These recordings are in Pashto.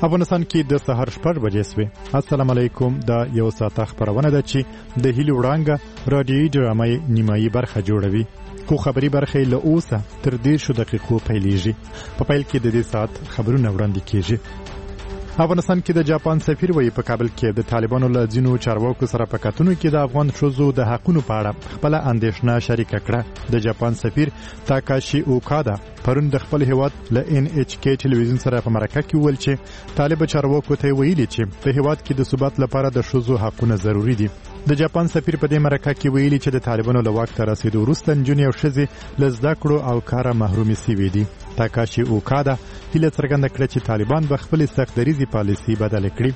افغانستان کې د سهار 6 بجې سوي. السلام علیکم. دا یو ساعت خبرونه ده چې د هیلو وړانګه رادیوي ډرامې نیمایي برخه جوړوي. خو خبري برخه له اوسه تر 10 دقیقو پیلېږي. په پیل کې د دې ساعت خبرونه وړاندې کیږي. افغانستان کې د جاپان سفیر وایي په کابل کې د طالبانو له ځینو چارواکو سره په کتنو کې د افغان ښځو د حقونو په اړه خپل اندېښنه شریکه کړه. د جاپان سفیر تاکاشي اوکادا پرون د خپل هیواد له NHK ټلویزیون سره په مرکه کې ویل چې طالب چارواکو ته ویلي چې په هیواد کې د ثبات لپاره د ښځو حقونه ضروری دي. د جاپان سفیر په دې مرکه کې ویلي چې د طالبانو له واک ته رسیدو وروسته نجونې او ښځې له زده کړو او کاره محرومې سوي دي. تاکاشي اوکادا هیله څرګنده کړه چې طالبان به خپل سختدریزي پالیسي بدله کړي.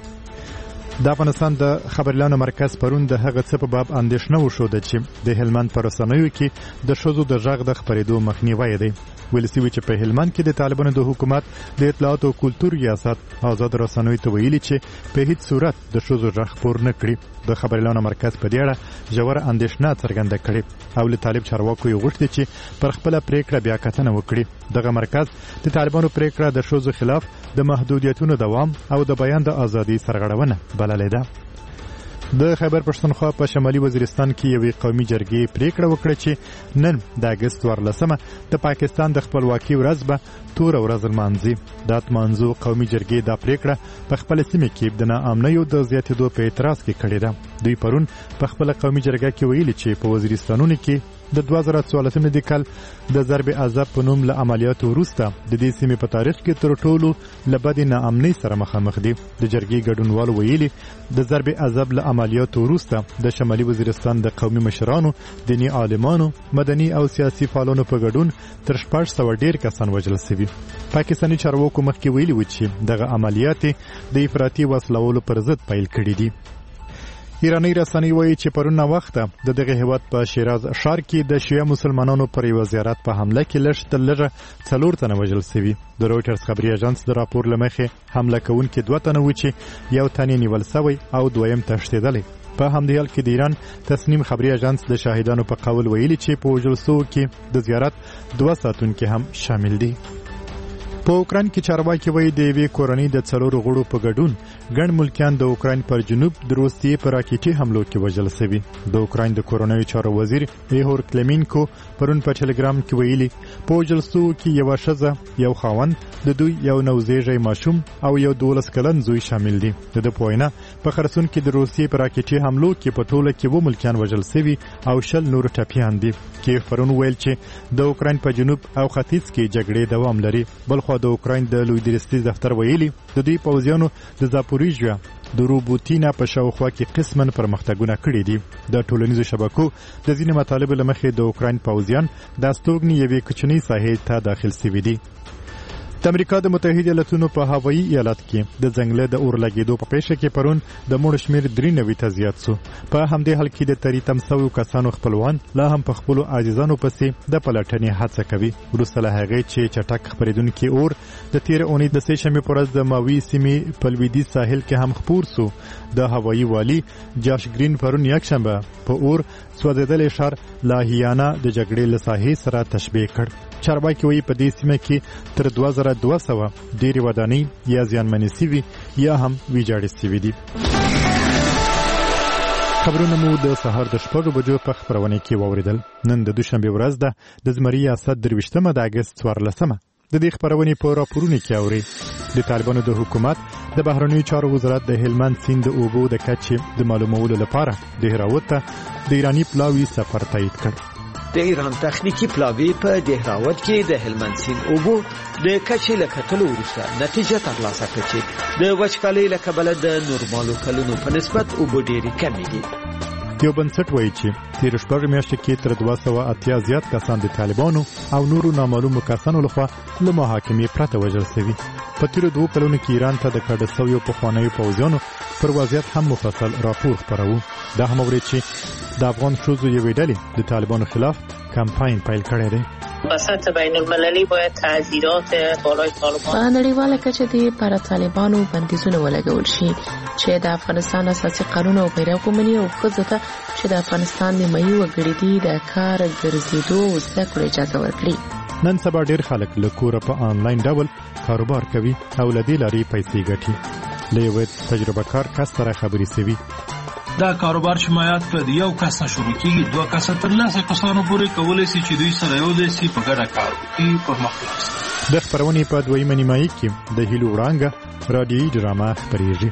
د افغانستان د خبريالانو مرکز پرون د هغه څه په باب اندېښنه وښوده چې د هلمند په رسنیو کې د ښځو د غږ د خبرېدو مخنیوی دی. ویل شوي چې په هلمند کې د طالبانو د حکومت د اطلاعات او کلتور ریاست آزاد رسنیو ته ویلي چې په هیڅ صورت د ښځو غږ خپور نه کړي. د خبريالانو مرکز په دې اړه ژوره اندېښنه څرګنده کړې او له طالب چارواکو یې غوښتي چې پر خپل پریکړه بیا کتنه وکړي. دغه مرکز د طالبانو پریکړه د ښځو خلاف د محدودیتونو دوام او د بیان د ازادي سرغړونه بللې ده. د خیبر پښتونخوا په شمالي وزیرستان کې یوې قومي جرګې پریکړه وکړه چې نن د اګست 14 د پاکستان د خپلواکۍ ورځ به تور ورځ لمانځي. د اتمانزو قومي جرګې دا پریکړه په خپل سیمه کې د ناامنیو د زیاتېدو په اعتراض کې کړې ده. دوی پرون په خپل قومي جرګه کې ویلي چې په وزیرستانونو کې د 2014 کال د ضرب عذاب په نوم له عملیاتو وروسته د دې سیمې په تاریخ کې تر ټولو له بدې ناامنۍ سره مخامخ دي. د جرګې ګډونوالو ویلي د ضرب عذاب له عملیاتو وروسته د شمالي وزیرستان د قومي مشرانو، دیني عالمانو، مدني او سیاسي فعالانو په ګډون تر 600 ډیر کسان وژل شوي. پاکستاني چارواکو مخکې ویلي و چې دغه عملیات د افراطي وسلوالو پر ضد پیل کړي دي. ایرانی رسنۍ وایي چې پرون وخت د دغه هیواد په شیراز ښار کې د شیعه مسلمانانو پر یو زیارت په حمله کې لږ تر لږه 4 تنه وژل شوي. د رویټرز خبري اژانس د راپور له مخې حمله کوونکي 2 تنه و چې یو تن نیول شوی او دویم تښتېدلی. په همدې حال کې د ایران تصنیم خبري اژانس د شاهدانو په قول ویلي چې په وژل شوو کې د زیارت 2 ساتونکي هم شامل دي. په اوکراین کې چارواکي وایي د یوې کورنۍ د 4 غړو په ګډون ګڼ ملکیان د اوکراین پر جنوب د روسیې په راکېټي حملو کې وژل شوي. د اوکراین د کورنیو چارو وزیر ایهور کلمینکو پرون په ټلګرام کې ویلي په وژل شوو کې یوه ښځه، یو خاوند، د دوی یو نوزیږی ماشوم او یو 12 کلن زوی شامل دي. د ده په وینا په خرسون کې د روسیې په راکېټي حملو کې په ټوله کې 2 ملکیان وژل شوي او 10 نور ټپیان دي. کیف پرون ویل چې د اوکراین په جنوب او ختیځ کې جګړې دوام لري. بلخو د اوکراین د لوی درستي دفتر ویلي د دوی پوځیانو د زاپوریژیا د روبوتینا په شاوخوا کې قسماً پرمختګونه کړي دي. د ټولنیزو شبکو د ځینې مطالبو له مخې د اوکراین پوځیان د استوګنې یوې کوچنۍ ساحې ته داخل شوي دي. د امریکا د متحده ایالاتونو په هوایي ایالت کې د ځنګل د اور لګېدو په پیښه کې پرون د مړو شمیر 93 ته زیات شو. په همدې حال کې د تری تمساوي کسانو خپلوان لا هم په خپل عاجزانو پسې د پلټنې هڅه کوي. وروسته له هغې چې چټک خپرېدونکي اور د تیر اونۍ د سې شنبې په ورځ د ماوي سیمې په لویدیځ ساحل کې هم خپور شو. د هوایي والی جاش گرین پرون یکشنبه په اور سوځېدلې ښار لاهیانا د جګړې له ساحې سره تشبیه کړ. چارواکي وایي په دې سیمه کې تر 2200 ډېرې ودانۍ یا زیانمنې سوي یا هم ویجاړې سوي دي. خبرونه مو د سهار د 6 بجو په خبرونه کې واوریدل. نن د دوشنبه ورځ ده د زمري ریاست 23 د اګست 14. د دې خبرونې په راپورونو کې اوري د طالبانو د حکومت د بهرنیو چارو وزارت د هلمند سیند د اوبو د کچې د معلومولو لپاره د هراوت ته د ایرانی پلاوي سفر تایید کړ. د ایران تخنیکی پلاوی په دهراوت کې د هلمند سیند اوبو د کچې له کتلو وروسته نتیجه ترلاسه کړه چې د وچکالۍ له کبله د نورمالو کلونو په نسبت اوبه ډېرې کمې دي. یو بنسټ وایي چې تیر 6 میاشتې کې تر 280 زیات کسان د طالبانو او نورو نامعلومو کسانو لخوا له محاکمې پرته وژل شوي. په تیرو 2 کلونو کې ایران ته د کډه شویو پخوانیو پوځیانو پر وضعیت هم مفصل راپور خپروو. دا هم اوري چې د افغان ښځو یوې ډلې د طالبانو خلاف کمپاین پیل کړی دی. په سطح بین المللي باید تعزیرات بالای طالبان په نړیواله کچه د پر طالبانو بندیزونه ولګول شي چې د افغانستان اساسي قانون او بیرغ ومني او ښځو ته چې د افغانستان نیمایي وګړي دي د کار ګرځېدو او زده کړو اجازه ورکړي. نن سبا ډیر خلک له کوره په آنلاین ډول کاروبار کوي او له دې لارې پیسې ګټي. له یو تجربه کار کس سره خبرې سوي. دا کاروبار شمایات په یو کس نه شروع کیږي، دوه کس تر لاسه کسانو پورې کولای شي چې دوی سره یو ځای شي په ګډه کار وکړي په مخلص. د خبرونې په دویمه نیمایي کې د هیلو وړانګه رادیوي ډرامه خپرېږي.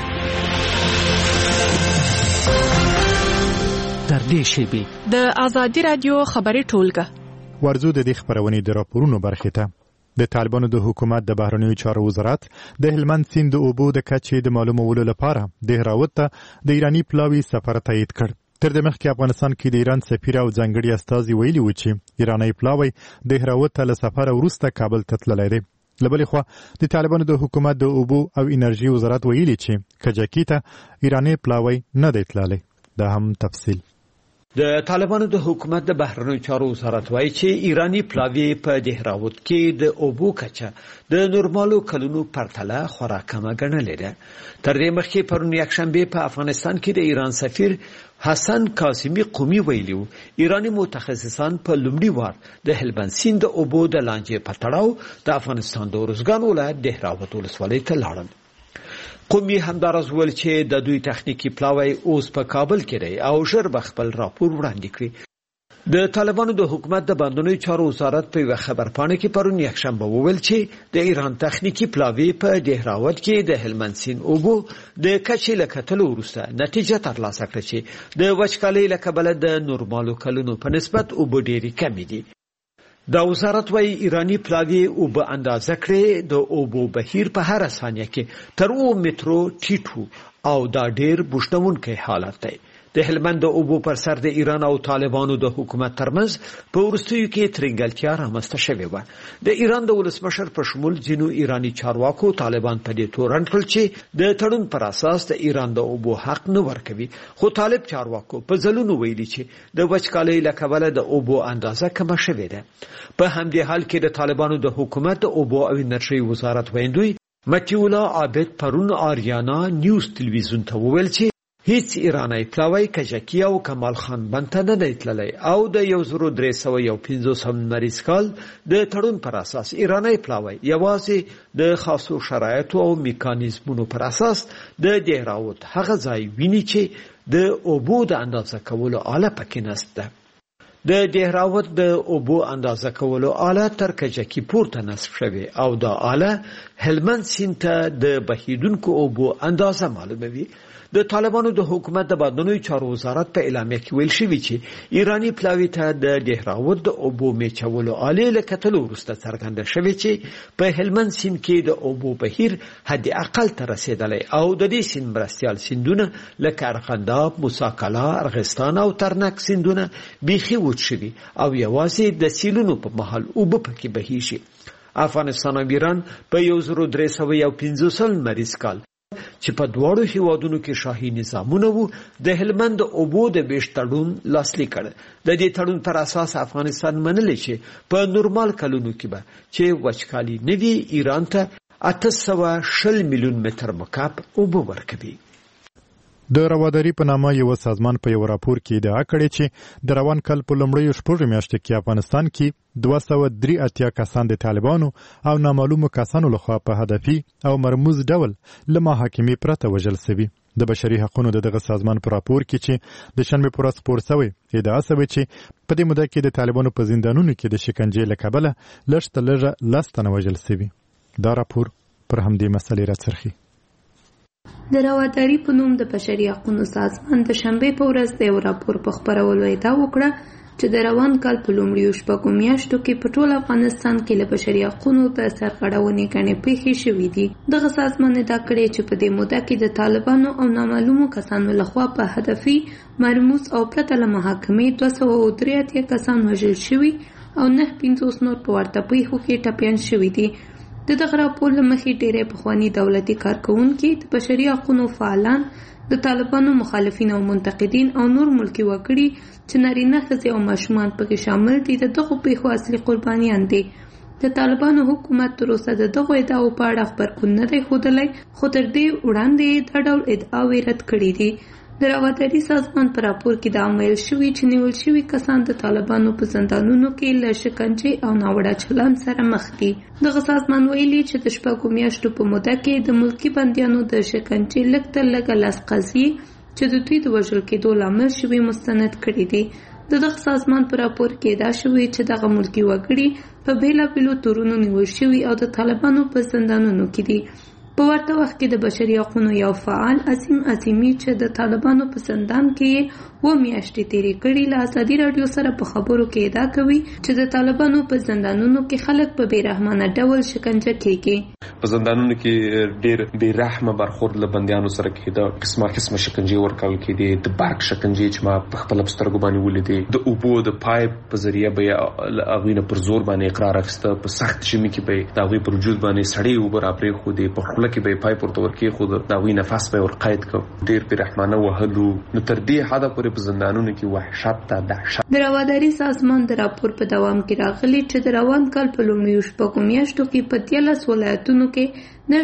تر دې شیبې د آزادي رادیو خبري ټولګه ورزو د دې خبرونې د راپورونو برخې ته. د طالبانو د حکومت د بهرنیو چارو وزارت د هلمند سیند د اوبو د کچې د معلومولو لپاره دهراوت ته د ایرانی پلاوي سفر تایید کړ. تر دې مخکې افغانستان کې د ایران سفیر او ځانګړي استازي ویلي و چې ایرانی پلاوي دهراوت ته له سفر وروسته کابل ته تللی دی. له بلې خوا د طالبانو د حکومت د اوبو او انرژي وزارت ویلي چې کجکي ته ایرانی پلاوي نه دی تللی. دا هم تفصیل. د طالبانو د حکومت د بهرنیو چارو وزارت وایي چې ایرانی پلاوی په دهراوت کې د اوبو کچه د نورمالو کلونو پرتله خورا کمه ګڼلې ده. تر دې مخکې پرون یکشنبه په افغانستان کې د ایران سفیر حسن کاظمی قومي ویلي ایرانی متخصصان په لومړي وار د هلمند سیند د اوبو د لانجې په تړاو د افغانستان د ارزګان ولایت دهراوت ولسوالۍ ته لاړل. قومي همدارز ول چې د دوی تخنیکی پلاوی اوس په کابل کې دی او ژر به خپل راپور وړاندې کړي. د طالبانو د حکومت د بهرنیو چارو وزارت په خبرپاڼه کې پرون یکشنبه وویل چې د ایران تخنیکی پلاوی په دهراوت کې د هلمند سیند اوبو د کچې له کتلو وروسته نتیجه ترلاسه کړه چې د وچکالۍ له کبله د نورمالو کلونو په نسبت اوبه ډېرې کمې دي. د وزارت وايي ایرانی پلاوی اوبه اندازه کړي د اوبو بهیر په هر ثانیه کې تر 2 مترو ټیټو او دا ډیر بوشتونکي حالت دی. د هلمند د اوبو پر سر د ایران او طالبانو د حکومت ترمنځ په ورستیو کې ترنګلتیا رامنځته شوې و. د ایران د ولسمشر په شمول ځینو ایرانی چارواکو طالبان په دې تورن کړل چې د تړون پر اساس د ایران د اوبو حق نه ورکوي، خو طالب چارواکو په ځلونو ویلي چې د وچکالۍ له کبله د اوبو اندازه کمه شوې ده. په همدې حال کې د طالبانو د حکومت د اوبو او انرژي وزارت ویندوی متیولا عابد پرون آریانا نیوز تلویزیون ته وویل چې هیڅ ایرانی پلاوی کجکی او کمال خان بنته نه دی تللی او د 1350 مریض کال د تړون پر اساس ایرانی پلاوی یوازې د خاصو شرایطو او میکانیزمونو پر اساس د دهراوت هغه ځای ویني چې د اوبو د اندازه کولو آله پکې نشته. د دهراوت د اوبو اندازه کولو آله تر کجکی پورته نصب شوی او دا آله هلمند سیند ته د بهیدونکو اوبو اندازه معلوموي. د طالبانو د حکومت د بهرنیو چارو وزارت په اعلامیه کې ویل شوی چې ایرانی پلاوی ته د دهراوت د اوبو میچولو آلې له کتلو وروسته څرګنده شوی چې په هلمند سیند کې د اوبو بهیر حد اقل ته رسیدلی او د دې سیند مرستیال سیندونه لکه ارغنداب، موسی، ارغستان او ترنک سیندونه بیخي وچ شوي او یوازې د سیلونو په مهال اوبه پکې بهیږي. افغانستان او ایران په 1350 مریض کال چې په دواړو هیوادونو کې شاهي نظامونه وو د هلمند اوبو د ویش تړون لاسلیک کړ. د دې تړون پر اساس افغانستان منلی چې په نورمال کلونو کې به چې وچکالي نوي ایران ته 820 میلیون متر مکعب اوبه ورکوي. د رواداری په نامه یو سازمان په یو راپور کې ادعا کړې چې د روان کال په لومړیو شپږو میاشتو کې افغانستان کې 283 کسان د طالبانو او نامعلومو کسانو لخوا په هدفي او مرموز ډول له محاکمې پرته وژل شوي. د بشري حقوقو دغه سازمان په راپور کې چې د شنبه پر ورځ خپور شوی ادعا شوی چې په دې موده کې د طالبانو په زندانونو کې د شکنجې له کبله لږ تر لږه 10 تنه وژل شوي. دا راپور پر همدې مسلې راڅرخي. د رواداری په نوم د بشري حقوقو سازمان د شنبه په ورځ د یو راپور په خپرولو ادعا وکړه چې د روان کال په لومړیو شپږو میاشتو کې په ټول افغانستان کې له بشري حقوقو د سرغړونې ګڼې پیښې شوې دي. دغه سازمان ادعا کړې چې په دې موده کې د طالبانو او نامعلومو کسانو لخوا په هدفي، مرموز او پرته له محاکمې 283 کسان وژل شوي او 950 نور په ورته پیښو کې ټپیان شوي دي. د دغه راپور له مخې ډېری پخواني دولتي کارکوونکي، د بشري حقوقو فعالان، د طالبانو مخالفین او منتقدین او نور ملکي وګړي چې نارینه ښځې او ماشومان پکې شامل دي د دغو پیښو اصلي قربانیان دي. د طالبانو حکومت تر اوسه د دغو ادعاو په اړه خبرګون نه دی ښودلی، خو تر دې وړاندې دا ډول ادعاوې رد کړي دي. د رواداري سازمان په راپور کې دا ویل شوی چې نیول شوي کسان د طالبانو په زندانونو کې له شکنجې او ناوړه چلند سره مخ دي. دغه سازمان ویلي چې د 6 میاشتو په موده کې د ملکی بندیانو د شکنجې لږ تر لږه 10 قضیې چې د دوی د وژل کېدو لامل شوي مستند کړي دي. دغه سازمان په راپور کې دا شوی چې دغه ملکی وګړي په بیلابیلو تورونو نیول شوي او د طالبانو په زندانونو کې دي. په ورته وخت کې د بشري حقوقو یو فعال عظیم عظیمي چې د طالبانو په زندان کې 2 میاشتې تیرې کړي له ازادي راډیو سره په خبرو کې ادعا کوي چې د طالبانو په زندانونو کې خلک په بیرحمانه ډول شکنجه کیږي. په زندانونو کې ډېر بیرحمه برخورد له بندیانو سره کېده، قسمه شکنجې ورکول کېدې، د برق شکنجې چې ما په خپل سترګو باندې ولیدې، د اوبو د پایپ په ذریعه به هغوی نه پر زور باندې اقرار اخیسته، په سخت ژمي کې به د هغوی پر وجود باندې سړې اوبه راپرېښودې، په خوله کې به پایپ ورته ورکېښود، د هغوی نفس به یې ورقید کړ، ډېر بیرحمانه وهلو. نو تر دې حده پورې په زندانونو کې وحشت ته دهشت. د رواداري سازمان د راپور په دوام کې راغلي چې د روان کال په لومړیو 6 میاشتو کې په 13 ولایتونو کې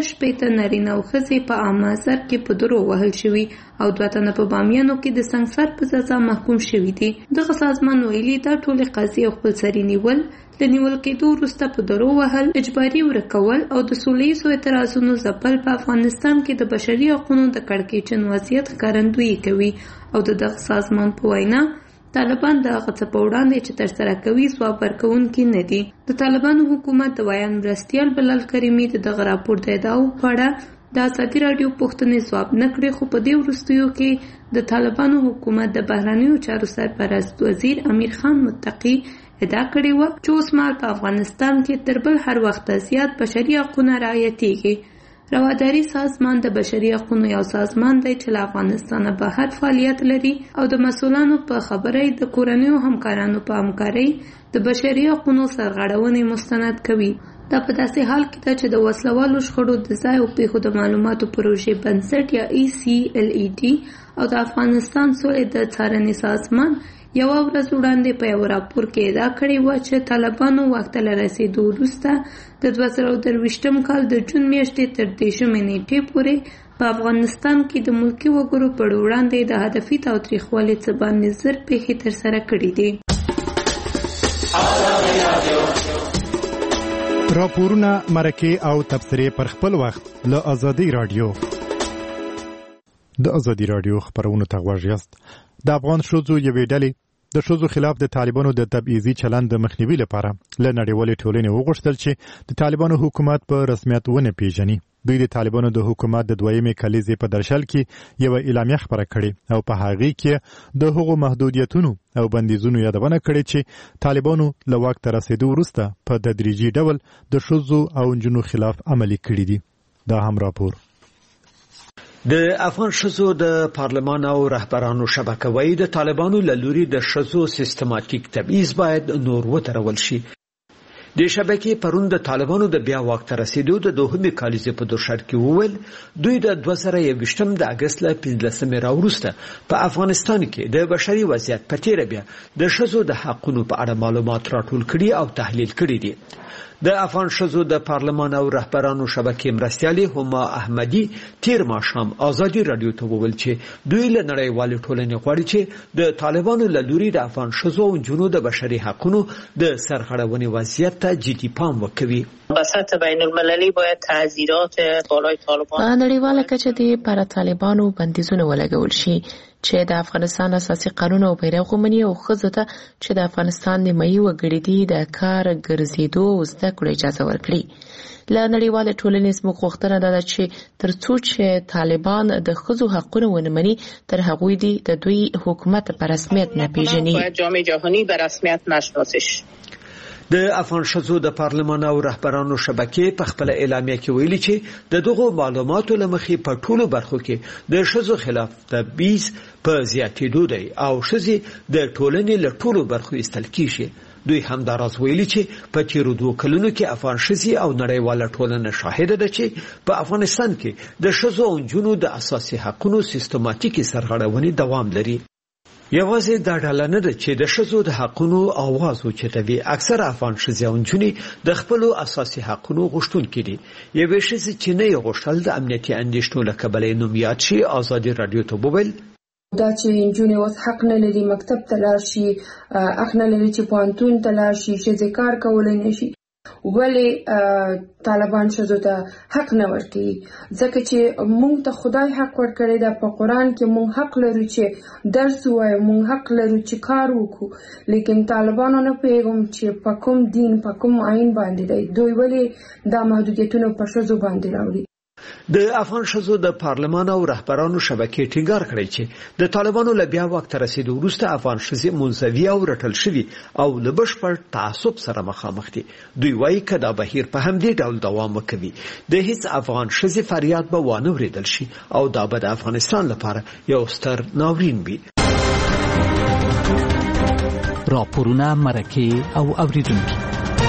9 نارینه او ښځې په عامه سر کې په درو وهل شوي او 2 تنه په بامیانو کې د سنګسار په سزا محکوم شوي دي. دغه سازمان ویلي دا ټولې قضیې خپل سري نیول، د نیول کېدو وروسته په درو وهل، اجباري ورکول او د سولیزو اعتراضونو ځپل په افغانستان کې د بشري حقوقو د کړکېچن وضعیت ښکارندویي کوي او د دغه سازمان په وینا طالبان د هغه څه په وړاندې چې ترسره کوي ځواب ورکوونکي نه دي. د طالبانو حکومت د ویان مرستیال بلال کریمي د دغه راپور د ادعاو په اړه د ازادي راډیو پوښتنې ځواب نه کړې، خو په دې وروستیو کې د طالبانو حکومت د بهرنیو چارو سرپرست وزیر امیر خان متقي ادعا کړې وه چې اوس مهال په افغانستان کې تر بل هر وخت زیات بشري حقونه رعایتېږي. رواداري سازمان د بشري حقوقو یو سازمان دی چې له افغانستانه بهر فعالیت لري او د مسؤلانو په خبره د کورنیو همکارانو په همکارۍ د بشري حقوقو سرغړونې مستند کوي. دا په داسې حال کې ده چې د وسلوالو شخړو د ځای او پیښو د معلوماتو پروژې بنسټ یا ECLED او د افغانستان سولې د څارنې سازمان یو ورځ وړاندې په یو راپور کې ادعا کړې وه چې طالبانو واک ته له رسېدو وروسته د 2023 کال د جون میاشتې تر 13 نیټې پورې په افغانستان کې د ملکي وګړو پر وړاندې د هدفي تاوتریخوالي څه باندې زر پیښې ترسره کړې دي. راپورونه، مرکې او تبصرې پر خپل وخت له ازادي راډیو. د ازادي راډیو خبرونو ته غوږ یاست. د افغان ښځو یوې ډلې د ښځو خلاف د طالبانو د تبعیضي چلند د مخنیوي لپاره له نړیوالې ټولنې وغوښتل چې د طالبانو حکومت په رسمیت ونه پیژني. دوی د طالبانو د حکومت د 2مې کلیزې په درشل کې یو اعلامیه خبره کړې او په هغې کې د هغو محدودیتونو او بندیزونو یادونه کړې چې طالبانو له واک ته رسېدو وروسته په تدریجي ډول د ښځو او نجونو خلاف عملي کړي دي. دا هم راپور. د افغان ښځو د پارلمان او رهبرانو شبکه وایي د طالبانو له لوري د ښځو سیستماتیک تبعیض باید نور وترول شي. د شبکې پرون د طالبانو د بیا واک ته رسېدو د 2مې کالیزې په درشل کې وویل دوی د 2021 د اګست له 15 راوروسته په افغانستان کې د بشري وضعیت په تیره بیا د ښځو د حقونو په اړه معلومات راټول کړي او تحلیل کړي دي. د افغان ښځو د پارلمان او رهبرانو شبکې مرستیالې هما احمدي تیر ماښام ازادي راډیو ته وویل چې دوی له نړیوالې ټولنې غواړي چې د طالبانو له لوري د افغان ښځو او نجونو د بشري حقونو د سرغړونې وضعیت ته جدي پام وکوي. سطح بین المللی باید تعزیرات بالای طالبان په نړیواله کچه د پر طالبانو بندیزونه ولګول شي چې د افغانستان اساسي قانون او بیرغ ومني او ښځو ته چې د افغانستان د مېوې وګړي دي د کار ګرځېدو او زده کړو اجازه ورکړي. له نړیواله ټولنې زموږ غوښتنه ده چې تر څو چې طالبان د ښځو حقونه ونه مني تر هغوی د دوی حکومت په رسمیت نه پیژني. باید جامعه جهانی به رسمیت نشناسش. د افغان ښځو د پارلمان او رهبرانو شبکې په خپل اعلامیه کې ویلي چې د دغو معلوماتو له مخې په ټولو برخو کې د ښځو خلاف تبعیض په زیاتېدو دی او ښځې د ټولنې له ټولو برخو ایستل کیږي. دوی همداراز ویلي چې په تیرو 2 کلونو کې افغان ښځې او نړیواله ټولنه شاهده ده چې په افغانستان کې د ښځو او نجونو د اساسي حقوقو سیستماتیکي سرغړونې دوام لري. یوازې دا ډله نه ده چې د ښځو د حقونو اواز اوچتوي. اکثر افغان ښځې او نجونې د خپلو اساسي حقونو غوښتونکي دي. یوې ښځې چې نه یې غوښتل د امنیتي اندېښنو له کبله نوم یاد شي ازادي راډیو ته وویل دا چې نجونې اوس حق نه لري مکتب ته لاړ شي، حق نه لري چې پوهنتون ته لاړ شي، ښځې کار کولی نه شي. ولې طالبان ښځو ته حق نه ورکوي؟ ځکه چې موږ ته خدای حق ورکړی ده، په قرآن کې موږ حق لرو چې درس ووایو، موږ حق لرو چې کار وکړو، لیکن طالبانو نه پوهېږم چې په کوم دین په کوم آیین باندې دی، دوی ولې دا محدودیتونه په ښځو باندې راوړي. د افغان ښځو د پارلمان او رهبرانو شبکې ټینګار کړی چې د طالبانو له بیا واک ته رسیدو وروسته افغان ښځې منزوي او رټل شوي او له بشپړ تعصب سره مخامخ دي. دوی وایي که دا بهیر په همدې ډول دوام وکوي د هیڅ افغان ښځې فریاد به وانه وریدل شي او دا به د افغانستان لپاره یو ستر ناورین وي. راپورونه، مرکې او اوریدونکي.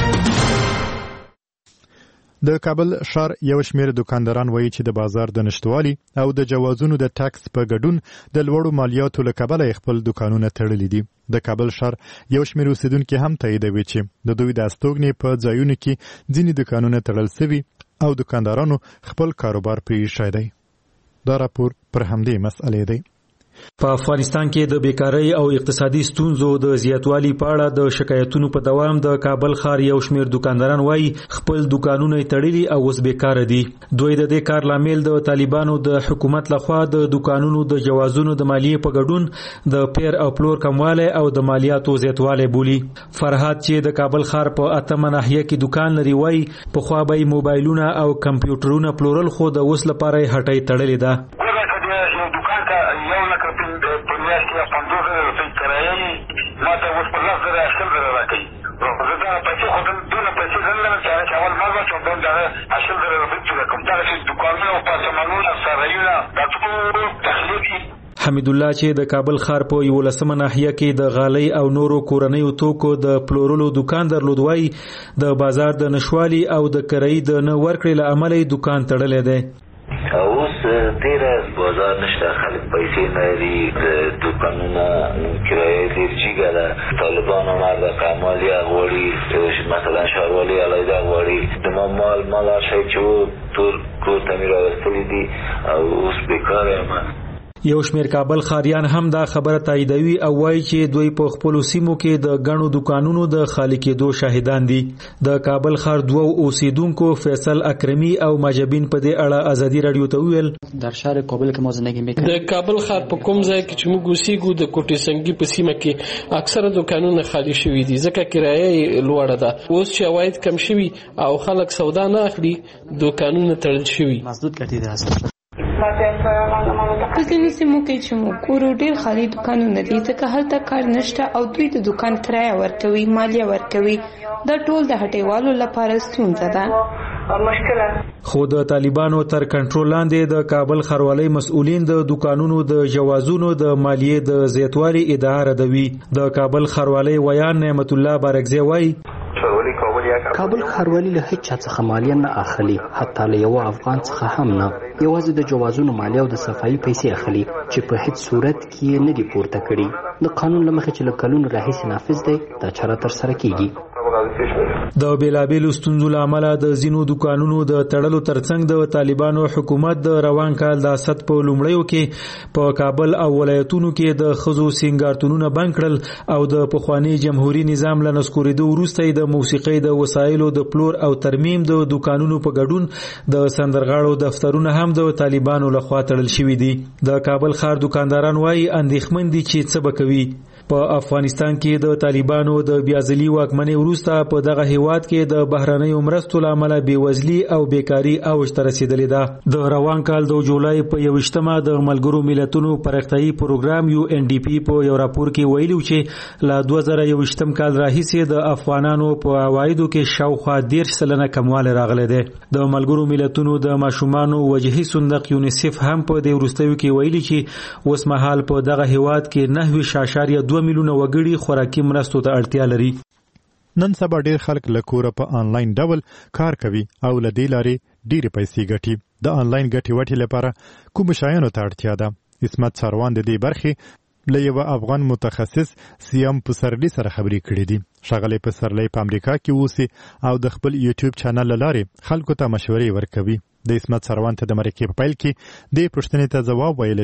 د کابل ښار یو شمېر دکانداران وایي چې د بازار د نشتوالي او د جوازونو د ټاکس په ګډون د لوړو مالیاتو له کبله خپل دکانونه تړلي دي. د کابل ښار یو شمېر اوسیدونکي هم تاییدوي چې د دوی د استوګنې په ځایونو کې ځینې دکانونه تړل سوي او دکاندارانو خپل کاروبار پرې ایښی دی. دا راپور پر همدې مسئلې دی. په افغانستان کې د بیکاری او اقتصادي ستونزو د زیاتوالي په اړه د شکایتونو په دوام د کابل ښار یو شمېر دکانداران وایي خپل دکانونه تړلي او اوس بیکاره دي. دوی د دې کار لامل د طالبانو د حکومت لخوا د دکانونو د جوازونو د مالیې په ګډون د پیر او پلور کموالی او د مالیاتو زیاتوالی بولي. فرهاد چې د کابل ښار په 8مه ناحیه کې دکان لري وایي پخوا به موبایلونه او کمپیوټرونه پلورل، خو د اوس لپاره یې هټۍ تړلې ده. حمید الله چې د کابل ښار په 11مه ناحیه کې د غالۍ او نورو کورنیو توکو د پلورلو دکان درلود وایي د بازار د نشوالي او د کرایې د نه ورکړې له امله دکان تړلی دی. اوس ډیره بازار نشته، خلک پیسې نه لري، د دکانونه کرایه ډېر جګه ده. طالبان هم هر مالیه غواړي، مثلا ښاروالي علیحده غواړي. زما مال هر شی چې و ټول کور ته مې راوستلي دي او اوس بیکاره یم. یو شمېر کابل ښاریان هم دا خبره تاییدوي او وایي چې دوی په خپلو سیمو کې د ګڼو دکانونو د خالي کېدو شاهدان دي. د کابل ښار دوو اوسیدونکو فیصل اکرمي او ماجبین په دې اړه ازادي راډیو ته وویل در شهر کابل کې ما زندگی میکنم. د کابل ښار په کوم ځای کې چې موږ اوسېږو د کوټې سنگي په سیمه کې اکثره دکانونه خالي شوي دي ځکه کرایه لوړه ده. اوس چې عواید کم شوي او خلک سودا نه اخلي دکانونه تړل شوي. مسدود کړي دي. په ځینو سیمو کې چې موږ ګورو ډېر خالي دکانونه دي ځکه هلته کار نشته او دوی د دکان کرایه ورکوي، مالیه ورکوي. دا ټول د هټیوالو لپاره ستونزه ده، مشکله. خو د طالبانو تر کنټرول لاندې د کابل ښاروالۍ مسؤلین د دکانونو د جوازونو د مالیې د زیاتوالي ادعا ردوي. د کابل ښاروالۍ ویان نعمت الله بارکزی وایي کابل ښاروالي له هیڅ چا څخه مالیه نه اخلي، حتی له یو افغان څخه هم نه. یوازې د جوازونو مالیه او د صفایي پیسې اخلي چې په هیڅ صورت کې نه دي پورته کړي. د قانون له مخې چې له کلونو راهیسې نافذ دی، دا چاره ترسره کیږي. د بیلابیلو ستونزو له امله د ځینو دکانونو د تړلو ترڅنګ د طالبانو حکومت د روان کال د اسد په لومړیو کې په کابل او ولایتونو کې د ښځو سینګارتونونه بند کړل او د پخواني جمهوریت نظام له نسکورېدو وروسته د موسیقۍ د وسایلو د پلور او ترمیم د دکانونو په ګډون د سندرغاړو دفترونه هم د طالبانو لخوا تړل شوي دي. د کابل ښار دکانداران وایي اندېښمن دي چې څه به کوي. په افغانستان کې د طالبانو د بیازلي واکمنۍ وروسته په دغه هیواد کې د بهرنیو مرستو له امله بېوزلي او بیکاري اوج ته رسېدلې ده. د روان کال د جولای په 21مه د ملګرو ملتونو پرختیايي پروګرام UNDP په یو راپور کې ویلي چې له 2021م کال راهیسې د افغانانو په عوایدو کې شاوخوا 10% کموالی راغلی دی. د ملګرو ملتونو د ماشومانو وجهي صندوق یونیسف هم په دې وروستیو کې ویلي چې اوس مهال په دغه هیواد کې 9.2 میلیونه وګړي خوراکي مرستو ته اړتیا لري. نن سبا ډېر خلک له کوره په آنلاین ډول کار کوي او له دې لارې ډېرې پیسې ګټي. د آنلاین ګټې وټې لپاره کومو شیانو ته اړتیا ده؟ عصمت سروان د دې برخې له یو افغان متخصص سیام پسرلی سره خبرې کړې دي. ښاغلی پسرلی په امریکا کې اوسي او د خپل یوټیوب چینل له لارې خلکو ته مشورې ورکوي. د عصمت سروان ته د مرکې په پیل کې دې پوښتنې ته ځواب ویلی چې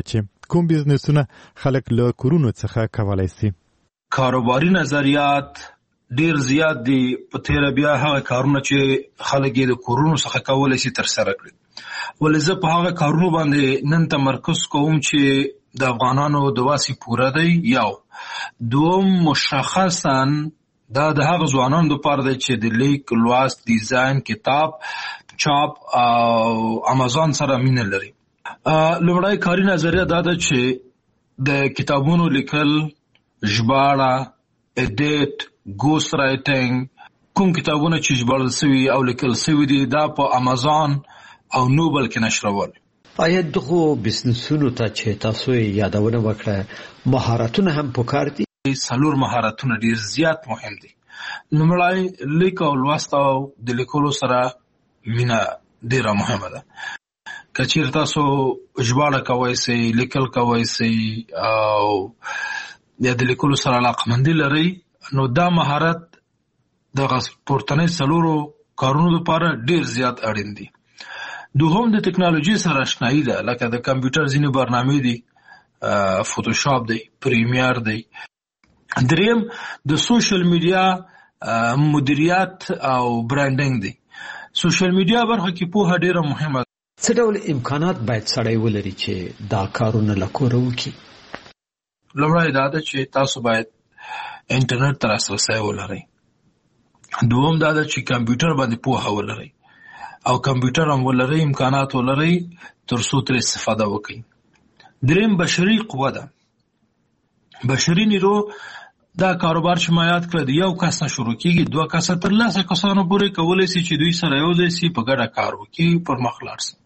کوم بزنسونه خلک له کورونو څخه کولای شي؟ کاروباري نظریات ډیر زیات دي. په تیر بیا هغه کارونه چې خلک یې د کورونو څخه کولای شي تر سره کړي. ولې زه په هغه کارونو باندې نن تمرکز کوم چې د افغانانو د واسي پوره دی. یو دوم مشخصا دا د هغه ځوانانو لپاره دی چې د لیک، لوست، ډیزاین، کتاب چاپ او امازون سره مینه لري. لومړی کاري نظریه دا ده چې د کتابونو لیکل، ژباړه، ایډیټ، ګوست رایټینګ، کوم کتابونه چې ژباړل شوي او لیکل شوي دي دا په امازون او نوبل کې نشرول. آیا دغه بزنسونو ته چې تاسو یادونه وکړه مهارتونه هم پکار دي؟ 4 مهارتونه ډیر زیات مهم دي. لومړی لیک او لوست او د لیکلو سره مینه ډیره مهمه ده. که چیرې تاسو ژباړه کوئ سئ، لیکل کوئ سئ او یا د لیکلو سره علاقمندي لرئ نو دا مهارت د پورتنۍ 4 کارونو لپاره ډیر زیات اړین دي. دوهم د ټکنالوژي سره آشنایي ده، لکه د کمپیوټر ځینې برنامې دي، فوټوشاپ دی، پریمیر دی. دریم د سوشل میډیا مدیریت او برانډینګ دی. سوشل میډیا برخه کې پوهه ډیره مهمه ده. څه ډول امکانات باید سړی ولري چې دا کارونه له کوره وکړي؟ لومړی دا ده چې تاسو باید انټرنیټ ته لاسرسی ولرئ. دوم دا ده چې کمپیوټر باندې پوهه ولرئ او کمپیوټر هم ولرئ، امکانات ولرئ تر څو ترې استفاده وکړئ. دریم بشري قوه ده. بشري نیرو دا کاروبار چې ما یاد کړه د یو کس نه شروع کېږي، 2 کسه تر 10 کسانو پورې کولی شي چې دوی سره یو ځای شي، په ګډه کار وکړي، پر مخ لاړ شي.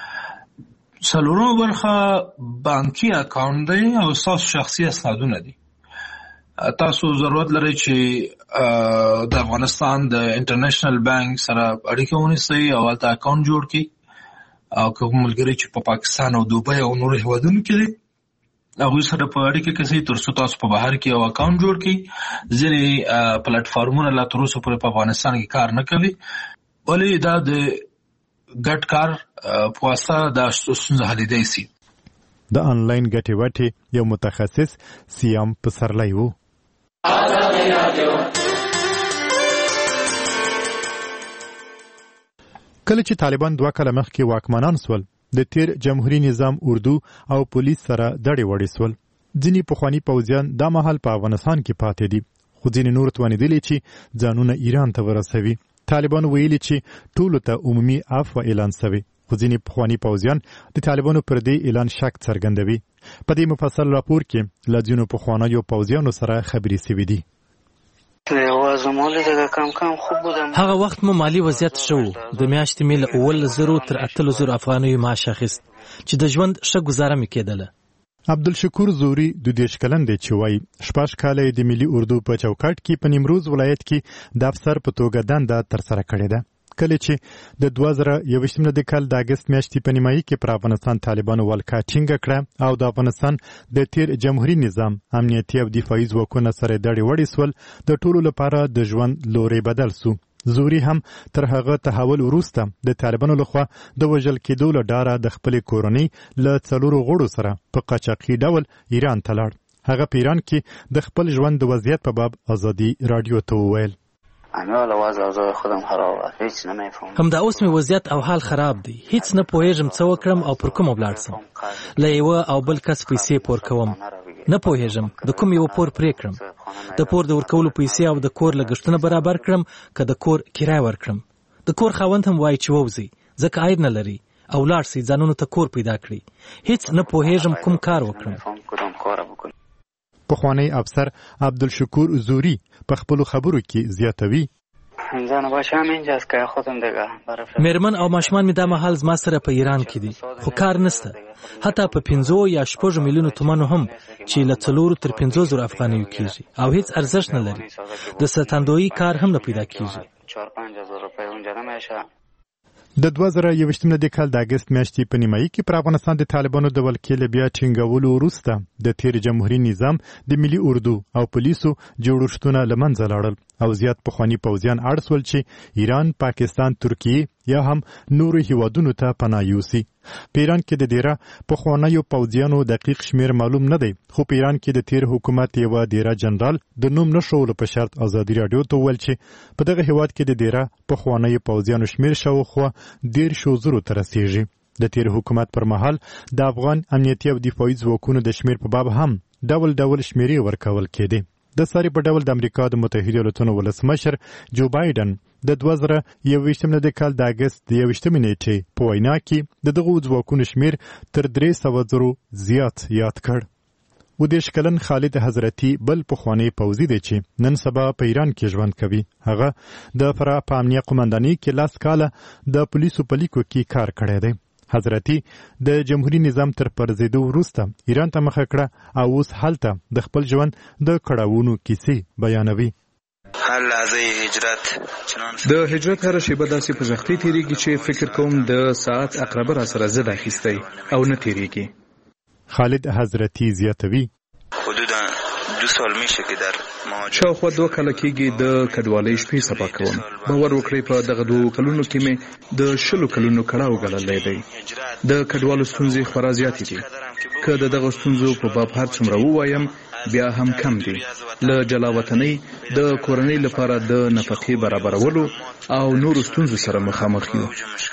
4 برخه بانکي اکاونټ دی او ستاسو شخصي اسنادونه دي. تاسو ضرورت لرئ چې د افغانستان د انټرنیشنل بانک سره اړیکه ونیسئ او هلته اکاونټ جوړ کړئ. او کوم ملګري چې په پاکستان او دوبۍ او نورو هیوادونو کې دي هغوی سره په اړیکه کې شئ تر څو تاسو په بهر کې یو اکاونټ جوړ کړئ. ځینې پلیټفارمونه لا تر اوسه پورې په افغانستان کې کار نه کوي، ولې دا د ګډ کار په واسطه دا ستونزه حلیدای شي. د انلاین ګټې وټې یو متخصص سیام پسرلی و. کله چې طالبان 2 کاله مخکې واکمنان سول، د تیر جمهوریت نظام اردو او پولیس سره دړې وړې سول. ځینې پخواني پوځیان دا مهال په افغانستان کې پاتې دي، خو ځینې نور توانېدلي چې ځانونه ایران ته ورسوي. طالبان ویلي چې ټولو ته عمومي عفو اعلان شوی، خو ځینې پخواني پوځیان د طالبانو پر دې اعلان شک څرګندوي. په دې مفصل راپور کې له ځینو پخوانیو پوځیانو سره خبرې شوې دي. هغه وخت مو مالی وضعیت شو، د میاشتې مې له 11,000 تر 8,000 افغانیو معاش اخیست چې د ژوند ښه ګزاره مې کېدله. عبدالشکور زوري 22 کلن دی چې وایي 6 کاله د ملي اردو په چوکاټ کې په نیمروز ولایت کې د افسر په توګه دنده ترسره کړې ده. کله چې د 2021 کال د اگست میاشتې په نیمایي کې پر افغانستان طالبانو ولکه ټینګه کړه او د افغانستان د تیر جمهوریت نظام امنیتي او دفاعي ځواکونه سره دړې وړې سول، د ټولو لپاره د ژوند لوري بدل سو. زوري هم تر هغه تحول وروسته د طالبانو لخوا د وژل کېدو له ډاره د خپل کورنۍ له 4 غړو سره په قاچاقي ډول ایران ته لاړ. هغه په ایران کې د خپل ژوند د وضعیت په باب ازادي رادیو ته وویل. همدا اوس مې وضعیت او حال خراب دی، هیڅ نه پوهېږم څه وکړم او پر کومه ولاړ سم. له یوه او بل کس پیسې پور کوم، نه پوهېږم د کوم یو پور پرې کړم، د پور د ورکولو پیسې او د کور لګښتونه برابر کړم که د کور کرایه ورکړم. د کور خاوند هم وایي چې ووځي ځکه عاید نه لري او لاړ سي ځانونو ته کور پیدا کړي. هیڅ نه پوهېږم کوم کار وکړم. پخوانی افسر عبدالشکور زوری په خپلو خبرو کې زیاتوي. میرمن او ماشومان می دا مهال زما سره په ایران کې دي، خو کار نسته. حتی په 5 یا 6 میلیونو تومانو هم چې له 4 تر 5,000 افغانیو کېږي او هیڅ ارزښت نه لري. د سرطاندویي کار هم نه پیدا کېږي. د 2021 کال د اگست میاشتې په نیمایي کې پر افغانستان د طالبانو د ولکې له بیا ټینګولو وروسته د تیر جمهوریت نظام د ملي اردو او پولیسو جوړښتونه له منځه لاړل او زیات پخواني پوځیان اړ سول چې ایران، پاکستان، ترکیه یا هم نورو هیوادونو ته پناه یوسي. په ایران کې د دیره پخوانیو پوځیانو دقیق شمیر معلوم نه دی، خو په ایران کې د تیر حکومت یو دیره جنرال د نوم نشولو په شرط ازادي رادیو ته ویل چې په دغه هیواد کې د دیره پخوانیو پوځیانو شمیر شاوخوا 10,000 ته رسیږي. د تیر حکومت پر مهال د افغان امنیتي او دفاعي ځواکونو د شمیر په باب هم ډول ډول شمیرې ورکول کېدې. د ساري په ډول د امریکا د متحده ایالاتونو ولسمشر جو بایدن د 2021 کال د اگست د 21 نیټې په وینا کې د دغو ځواکونو شمیر تر 300,000 زیات یاد کړ. و10 کلن خالد حضرتي بل پخوانی پوځي دی چې نن سبا په ایران کې ژوند کوي. هغه د فرا په امنیه قومندانۍ کې لاس کاله د پولیسو په لیکو کې کار کړی دی. حضرتي د جمهوریت نظام تر پرځېدو وروسته ایران ته مخه کړه او اوس هلته د خپل ژوند د کړاوونو کیسې بیانوي. د هجرت هر شیبه داسې په زختي تیریږي چې فکر کوم د ساعت اقربه را سره زده اخیستی او نه تیریږي. خالد حضرتي زیاتوي حدودا 2 سال میشه که در شاوخوا 2 کاله کېږي د کډوالۍ شپې صفا کوم. باور وکړئ په دغه 2 کلونو کې مې د 10 کلونو کړاو ګاللی دی. د کډوالو ستونزې خورا زیاتې دي. که د دغه ستونزو په باب هر څومره ووایم بیا هم کم دي. له جلا وطنۍ د کورنۍ لپاره د نفقې برابرولو او نورو ستونزو سره مخامخ یو.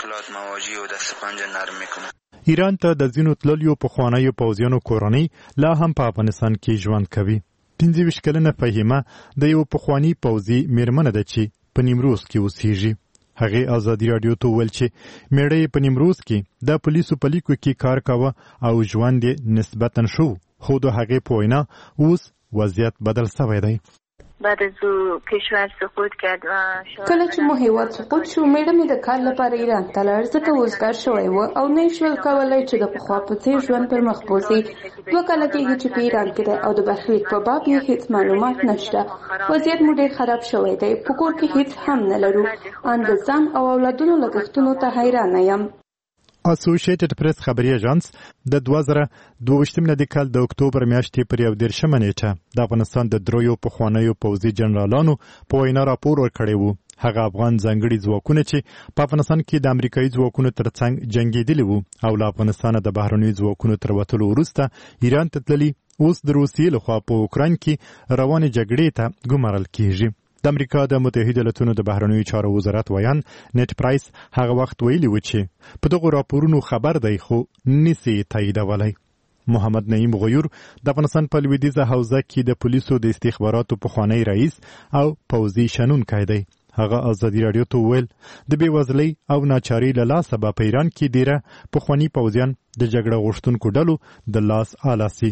ایران ته د ځینو تللیو پخوانیو پوځیانو کورنۍ لا هم په افغانستان کې ژوند کوي. 25 کلنه فهیمه د یو پخوانی پوځي میرمنه ده چې په نیمروز کې اوسېږي. هغې ازادي راډیو ته وویل چې میړه په نیمروز کې د پولیسو په لیکو کې کار کاوه او ژوند یې نسبتاً شو، خو د هغې په وینا اوس وضعیت بدل شوی دی. بعد از کشور سقوط کرد و کله چې مو هیواد سقوط شو میړه مې د کار لپاره ایران ته لاړ، ځکه وزګار شوی و او نه شول کولی چې د پخوا په څېر ژوند پر مخ بوځي. 2 کاله کېږي چې په ایران کې دی او د برخلیک په باب یې هیڅ معلومات نشته. وضعیت مو ډېر خراب شوی دی، په کور کې هیڅ هم نه لرو. ان د ځان او اولادونو لګښتونو ته حیرانه یم. اسوسییټډ پریس خبري اژانس د 2022 کال د اکتوبر میاشتې پر 11 نیټه د افغانستان د دریو پخوانیو پوځي جنرالانو په وینا راپور ورکړی وو. هغه افغان ځانګړي ځواکونه چې په افغانستان کې د امریکایي ځواکونو ترڅنګ جنګېدلي وو او له افغانستانه د بهرنیو ځواکونو تر وتلو وروسته ایران ته تللي، اوس د روسیې لخوا په اوکراین کې روانې جګړې ته ګمارل کیږي. د امریکا د متحده ایالاتونو د بهرنیو چارو وزارت ویان نیټ پرایس هغه وخت ویلي و چې په دغو راپورونو خبر دی خو نسی تاییدولی. محمد نعیم غیور د افغانستان په لویدیځه حوزه کې د پولیسو د استخباراتو پخوانی رئیس او پوځي شنونکی دی. هغه ازادي راډیو ته وویل د بېوزلۍ او ناچارۍ له لاسه به په ایران کې ډېره پخواني پوځیان د جګړه غوښتونکو ډلو د لاس آله سي.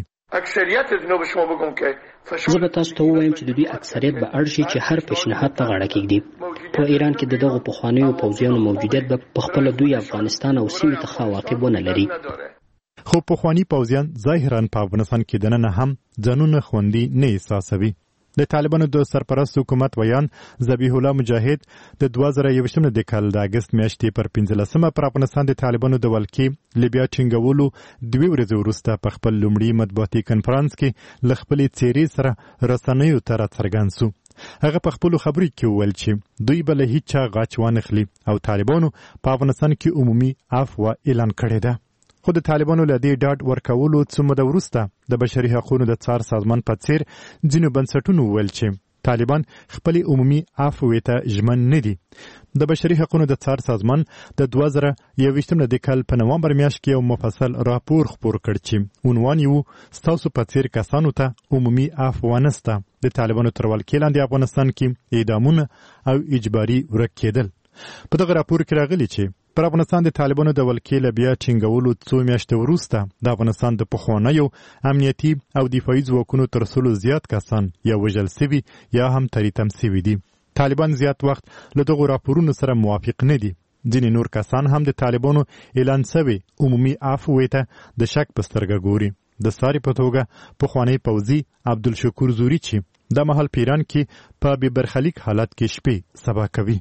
زه به تاسو ته ووایم چې د دوی اکثریت به اړ شي چې هر پیشنهاد ته غاړه کېږدي. په ایران کې د دغو پخوانیو پوځیانو موجودیت به په خپله دوی افغانستان او سیمې ته ښه عواقب ونه لري. خو پخواني پوځیان ظاهراً په افغانستان کې دننه هم ځانونه خوندي نه احساسوي. د طالبانو د سرپرست حکومت ویان ذبیح الله مجاهد د 2021 کال د اگست میاشتې پر 15 پر افغانستان د طالبانو د ولکې لیبیا ټینګولو 2 ورځې وروسته په خپل لومړي مطبوعاتي کنفرانس کې له خپلې څېرې سره رسنیو ته راڅرګند سو. هغه په خپلو خبرو کې وویل چې دوی به له هیچا غچ وانخلي او طالبانو په افغانستان کې عمومي عفو اعلان کړې ده. خو د طالبانو له دې ډاډ ورکولو څه موده وروسته د بشري حقوقو د څار سازمان په څیر ځینو بنسټونو وویل چې طالبان خپلې عمومي عفوې ته ژمن نه دي. د بشري حقوقو د څار سازمان د 2021 کال په نومبر میاشت کې یو مفصل راپور خپور کړ چې عنوان یې ستاسو په څیر کسانو ته عمومي عفو نشته. د طالبانو تر ولکې لاندې افغانستان کې اعدامونه او اجباري ورک کېدل. په دغه راپور کې راغلي چې پر افغانستان د طالبانو د ولکې له بیا ټینګولو 2 میاشتې وروسته د افغانستان د پخوانیو امنیتي او دفاعي ځواکونو تر 100 زیات کسان یا وژل سوي یا هم تریتم سوي دي. طالبان زیات وخت له دغو راپورونو سره موافق نه دي. ځینې نور کسان هم د طالبانو اعلان سوي عمومي عفوې ته د شک په سترګه ګوري. د ساري په توګه پخوانی پوځي عبدالشکور زوري چې د مهال په ایران کې په بې برخلیک حالت کې شپې سبا کوي.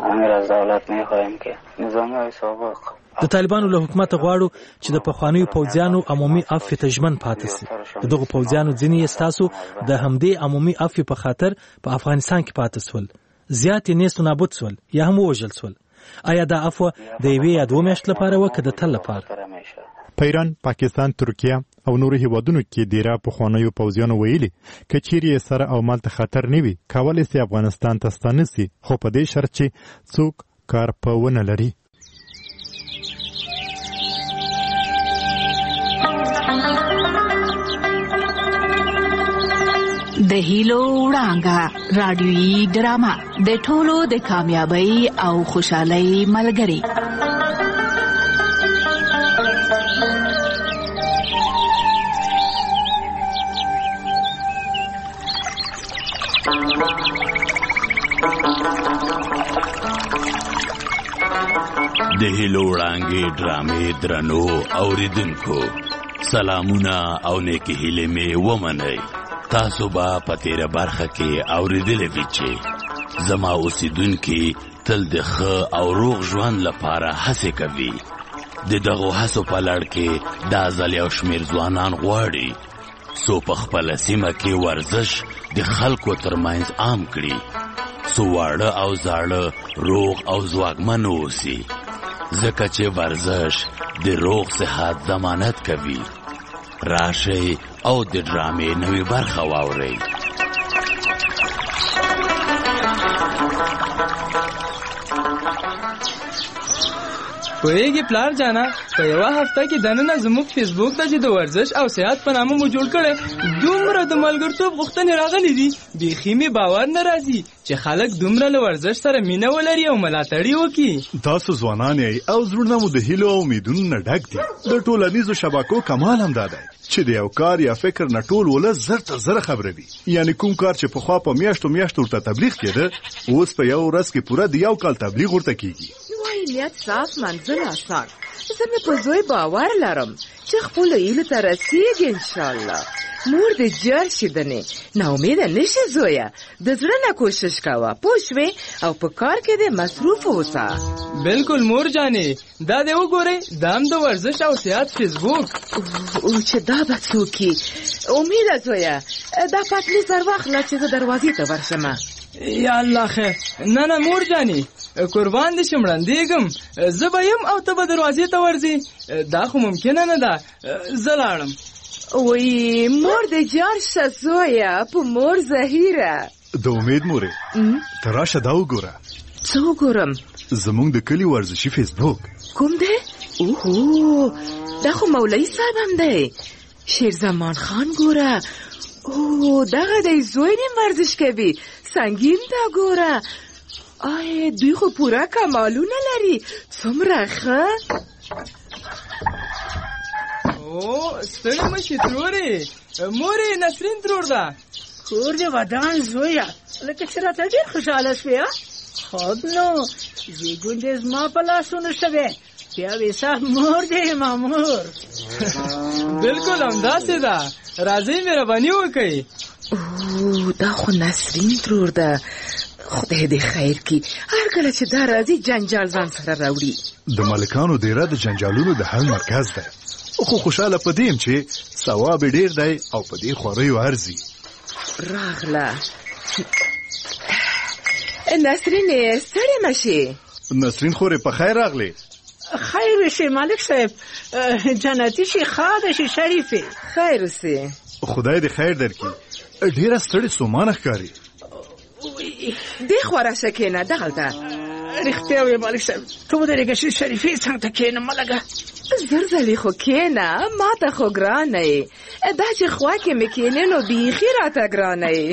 د طالبانو له حکومت غواړو چې د پخوانیو پوځیانو عمومي عفو ته ژمن پاتې شي. دغه پوځیانو ځینې یې ستاسو د همدې عمومي عفو په خاطر په افغانستان کې پاتې شول، زیات یې نیست و نابود شول یا هم ووژل شول. آیا دا عفوه د یوې یا دوه میاشتو لپاره وه که د تل لپاره؟ په ایران، پاکستان، ترکیه او نورو هیوادونو کې ډیره پخوانیو پوځیانو ویلي که چیرې سره او مال ته خطر نه وي کولی سي افغانستان ته ستانه سي، خو په دې شرط چې څوک کار په ونه لري. د هیلو وړانګه رادیویي ډرامه د ټولو د کامیابی او خوشحالۍ ملګری. د هیلو وړانګې ډرامې درنو اوریدونکو، سلامونه او نیکی هیلې مې ومنئ. تاسو به په تیره برخه کې اوریدلې وي چې زما اوسیدونکي تل د ښه او روغ ژوند لپاره هڅې کوي. د دغو هڅو په لړ کې دا ځل یو شمېر ځوانان غواړي څو په خپله سیمه کې ورزش د خلکو ترمنځ عام کړي، څو واړه او زاړه روغ او ځواکمن اوسي، ځکه چې ورزش د روغ صحت ضمانت کوي. راشئ او د ډرامې نوې برخه واورئ. پوهیږي پلار جانا، په یوه هفته کې دننه زموږ فیسبوک ته چې د ورزش او صحت په نامه مو جوړ کړی دومره د ملګرتوب غوښتنې راغلي دي، بیخي مې باور نه راځي چې خلک دومره له ورزش سره مینه ولري او ملاتړ یې وکړي. تاسو ځوانان یې او زړونه مو د هیلو او امیدونو نه ډک دي. د ټولنیزو شبکو کمال هم دا دی چې د یو کار یا فکر نه ټول ولس زر تر زره خبروي. یعنی کوم کار چې پخوا په میاشتو ورته تبلیغ کېده اوس په یو ورځ کې پوره د یو کال تبلیغ ورته کېږي. نیت صاف منزل آسان. زه مې په زوی باور لرم چې خپلو هیلو ته رسیږي انشاءالله. مور دې جار شي دنې، ناامیده نشي زویه، د زړه نه کوشش کوه، پوه شوې، او په کار کې دې مصروف اوسه. بالکل مور جانې، دا دې وګورئ، دا هم د ورزش او صحت فیسبوک. او چې دا به څوک وي؟ امیده زویه، دا پتلی سر واخله چې زه دروازې ته ورشمه. یا الله خیر. نه مور جانې، قربان دې شم وړاندېږم، زه به یم او ته به دروازې ته ورځې، دا خو ممکنه نه ده. زه لاړم. وی مور دې جار شه زویه، په مور زهیره. د امید مورې، ته راشه دا وګوره. څه وګورم؟ زمونږ د کلي ورزشي فیسبوک. کوم دی؟ اوهو، دا خو مولوي صاحب هم دی. شیر زمان خان ګوره، اوه دغه دی زوی نیم ورزش کوي، سنگین دا ګوره. آی دوی خو پوره کمالونه لري، څومره ښه. او ستړي مشي ترورې، مورې نسرین ترور ده. کور دې ودان زویه، لکه چې راته ډېر خوشحاله شوې. خب نو زیږون دې زما په لاسونو شوې، بیا وې صاحب مور دې مامور. بالکل همداسې ده، راځئ مهرباني وکړئ. او دا خو نسرین ترور ده، خدای دې خیر کی. هر کله چې دا راځي جنجال ځان سره راوړي. د مالکانو ډیره د جنجالونو د حل مرکز ده، خو خوشاله پدیم چې ثواب ډیر دی او په دې خوریو ارزي. راغله نسرین، ستړې مشي. نسرین خورې په خیر راغلی. خیر وشي مالک صاحب، جنتی شي، خاده شي، شریفه. خیر وسي، خدای دې خیر درکړي. ډیره ستړې سومانه ښکاري. دې خوا راشه کېنه دغلته. رښتیا وایې مالک صاحب، ته ودرېږه چې شریفې څنګ ته کېنه مه لږه. زر ځلې خو کېنه، ما ته خو ګرانه یې. دا چې خوا کې مې کېنې نو بیخي راته ګرانه یې.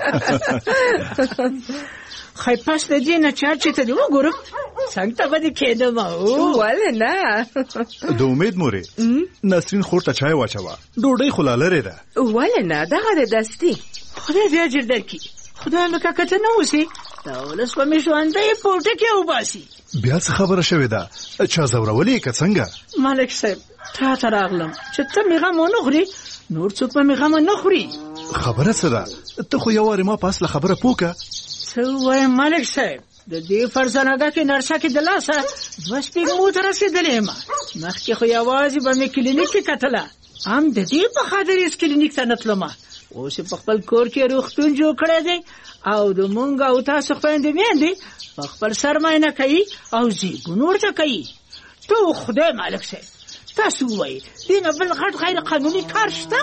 خی پس د دې نه چې هر چېرته دې وګورم څنګ ته به دې کېدم. ولې نه. د امید مورې، نسرین خور ته چای واچوه، ډوډۍ خو لا لرې ده. ولې نه، دغه د دستي. خدای دې اجر درکړي، خدای نو که ته نه اوسې دا ولس به مې ژوندی پورته کې وباسي. بیا څه خبره شوې ده؟ چا ځورولې که څنګه؟ ملک صاحب، تا ته راغلم چې ته مې غم ونه خورې، نور څوک به مې غم نه خوري. خبره څه ده؟ ته خو یو وارې ما په اصله خبره پوه که. څه ووایم ملک صاحب، د دې فرزانګه کې نرسه کې د لاسه 2 سپېږمو ته رسېدلې یم. مخکې خو یوازې به مې کلینیک کې کتله، هم د دې په خاطر هېڅ کلینیک ته نه تلمه. اوس په خپل کور کې روغتون جوړ کړی دی او د مونږ او تاسو خویندې میندې په خپل سر معاینه کوي او زیږون ورته کوي. ته خدای مالک صاحب تاسو وایي دې نه بل غټ غیر قانوني کار شته؟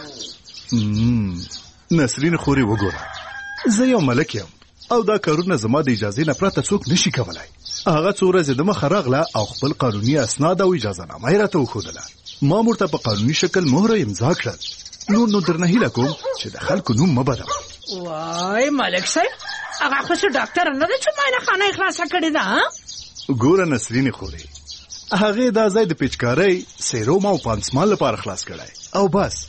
نسرین خوري وګوره، زه یو ملک یم او دا کارونه زما د اجازې نه پرته څوک نشي کولای. هغه څو ورځې د مخه راغله او خپل قانوني اسناد او اجازه نامه یې راته وښودله. ما ورته په قانوني شکل مهره امضا کړل. نو درنه هیله کوم چې د خلکو نوم مه بدوئ. وای ملک صاحب هغه خو څه ډاکټر نه دی چې معاینه خانه یې خلاصه کړې ده. ګوره نسرین خوري، هغې دا ځای د پیچکارۍ، سیروم او پانسمان لپاره خلاص کړی او بس.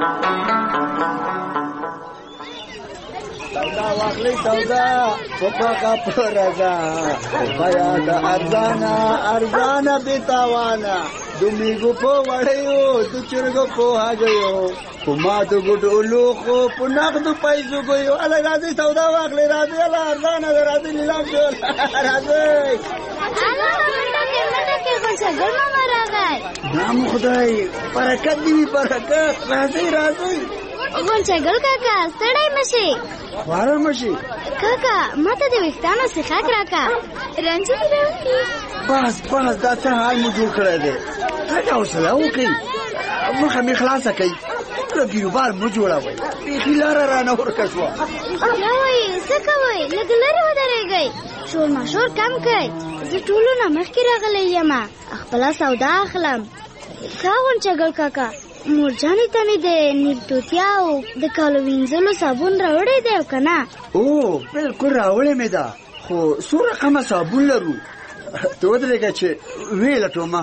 سودا واخلې سودا پپاکا پرزا بیا د ارزانا بیتاوانا دومیګو په وړیو د چرګو په هاګیو په ما د ګډو لوخو په نغدو پیسو ګیو. اله راځي سودا واخلې، راځي اله ارزانا راځي نیلام شول راځي. نام خدای برکت دی، برکت. راځي غونچګل کاکا ستړی مشي، خواره مشي. کاکا ماته د ویښتانو سیخک راکا، رنجې دې راوکي. بس دا څه حال مو جوړ کړی دی؟ لږ حوصله وکړئ، مخه مې خلاصه کوي. دومره بیروبار مه جوړوئ، بیخي لاره رانه ورکه شوه. یا وایي څه کوئ؟ لږ لرې ودرېږئ، شور ماشور کم کړئ. زه ټولو نه مخکې راغلی یم، خپله سودا اخلم. ښه غونچګل کاکا، مورجانې ته مې د نیلتوتیا او د کالو وینځلو صابون راوړی دی او که نه؟ او بلکل راوړی مې ده، خو څو رقمه صابون لرو. ته ودرېږه چې ویې لټومه.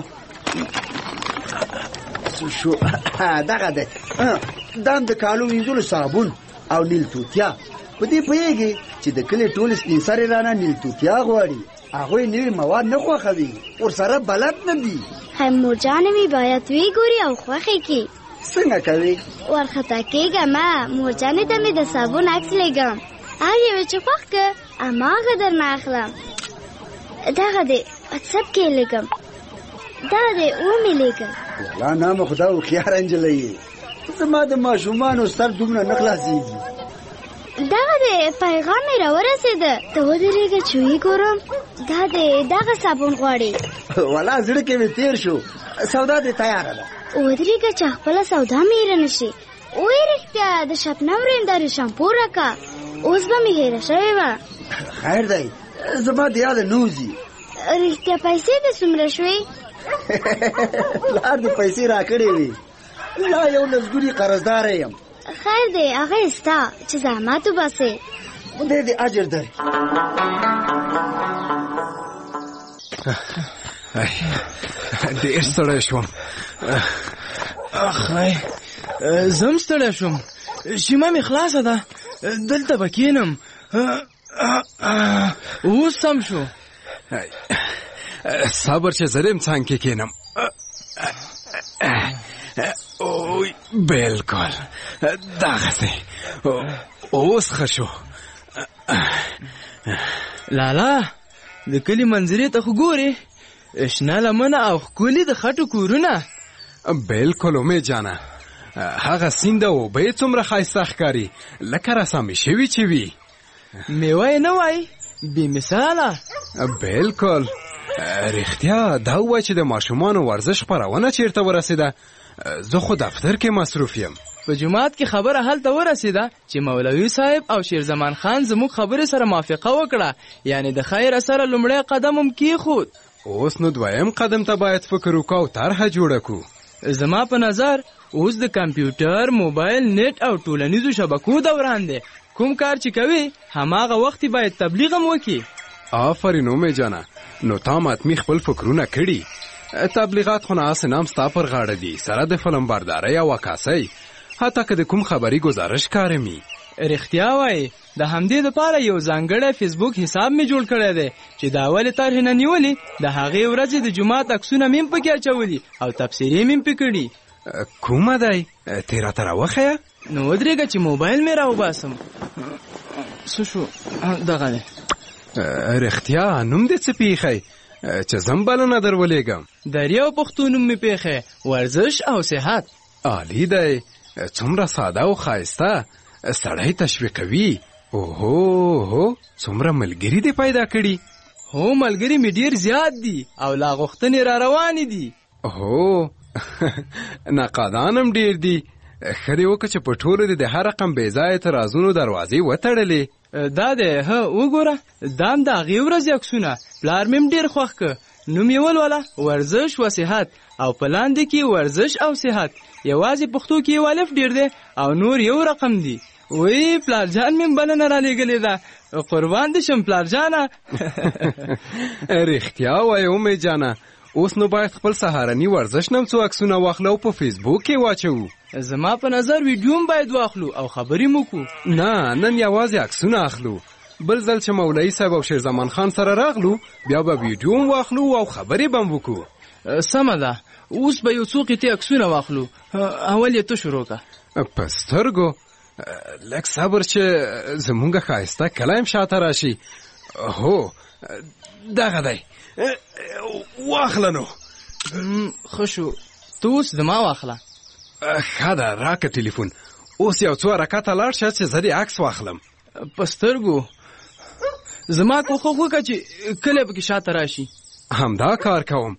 شو دغه دی، دا هم د کالو وینځلو صابون او نیلتوتیا. په دې پوهېږي چې د کلي ټول سپین سرې رانه نیلتوتیا غواړي. هغوی نوي مواد نه خوښوي، ورسره بلد نه دي. مورجانې مې باید ویګوري او خوښې کړي. څنګه کوي؟ ورخطا کېږم، مورجانې ته مې د صابون عکس لیږم، هر یوې چې خوښ که هماغه درنه اخلم. دغه دی واتساپ کې یې لیږم، دغه دی ومې لیږم. والله نام خدا هوښیاره نجلۍ یې، زما د ماشومانو سر دومره نه خلاصېږي. دغه دی پیغام مې راورسېده، ته ودرېږه چې وګورم. دا دی دغه صابون غواړي. والله زړه کې مې تېر شو، سودا دې تیاره ده. ودرېږه چې خپله سودا مې هېره نه شي. وایي رښتیا د شبنم رندارې شامپو راکه، اوس به مې هېره شوې وه. خیر دی، زما د یاده نه وځي. رښتیا پیسې دې څومره شوې؟ پلار دې پیسې راکړې وې، لا یو لسګوني قرضداره یم. خیر دی هغه یې ستا چې زحمت وباسې، خدای دې اجر درکړي. ډېر ستړی شوم. اخی زم ستړی شوم، شیمه مې خلاصه ده، دلته به کښېنم. اوس سم شو. صبر چې زه دې څنګ کې کښېنم. بالکل دغسې اوس ښه شو. لالا د کلي منظرې ته خو ګورې، شنه لمنه او ښکلي د خټو کورونه. بالکل امید جانه، هغه سیند او اوبه یې څومره ښایسته ښکاري، لکه رسامې شوي چې وي. میوه یې نه وای بې مثاله. بالکل رښتیا دا ووایي چې د ماشومانو ورزش خپرونه چیرته ورسېده؟ زه خو دفتر کې مصروف یم. په جماعت کې خبره هلته ورسېده چې مولوي صاحب او شیرزمان خان زموږ خبرې سره موافقه وکړه، یعنی د خیر سره لومړی قدم هم کېښود. اوس نو دویم قدم ته باید فکر وکړو او طرحه جوړه کړو. زما په نظر اوس د کمپیوټر، موبایل، نت او ټولنیزو شبکو دوران دی. کوم کار چې کوي هماغه وخت باید تبلیغ هم وکړي. آفرین اومې جانه، نو تا ماتمي خپل فکرونه کړي. تبلیغات خو ناسې نام ستا پر غاړه دي، سره د فلم بردارۍ او عکاسۍ، حتی که د کوم خبري گزارش کارمي. رښتیا وایي د همدې دپاره یو ځانګړی فیسبوک حساب مې جوړ کړی دی چې د اولې طرحې نه نیولې د هغې ورځې د جومات عکسونه مې هم پکې اچولي او تبصرې مې هم پې کړي. کومه دی؟ تې راته راوښیه. نو ودرېږه چې موبایل مې راوباسم. څه شو؟ دغه دی. رښتیا نوم دې څه پیښی چې زم بلنه در ولېږم؟ دریو پښتو نوم مې پیښی، ورزش او صحت. عالی دی، څومره ساده او ښایسته، سړی تشویقوي. اوهو څومره ملګري دې پیدا کړي. هو ملګری مې ډیر زیات دي او لا غوښتنې را روانې دي. هو ناقادانم ډیر دي. ښه دې وکړه چې په ټولو دې د هر رقم بې ځایه اعتراضونو دروازې وتړلې. دا دی وګوره دا هم د هغې ورځې عکسونه. پلار مې هم ډېر خوښ که. نوم یې ولوله ورزش و صحت او په لاندې کې ورزش او صحت. یوازې پښتو کې یو الف ډېر دی او نور یو رقم دی. وی پلار جان مې بلنه را لېږلې ده. قربان دې شم پلار جانه. رښتیا وایې امې جانه. اوس نو باید خپل سهارني ورزش نم څو عکسونه واخلو او په فیسبوک کې واچوو. زما په نظر ویډیو هم باید واخلو او خبرې مو کو. نه نن یوازې عکسونه اخلو. بل ځل چې مولوي صاحب او شیرزمان خان سره راغلو بیا به ویډیو هم واخلو او خبرې به هم وکړو. سمه ده. اوس به یو څو قطعې عکسونه واخلو. اول یې ته شروع که. په سترګو لږ صبر چې زمونږ ښایسته کلایم شاته راشي. هو دغه دی. واخله نو. ښه شو. ته اوس زما واخله. ښه ده راکه ټلیفون. اوس یو څو حرکته لاړ شه چې زه دې عکس واخلم. په سترګو زما کوښښ وکړه چې کله پکې شاته راشي. همدا کار کوم.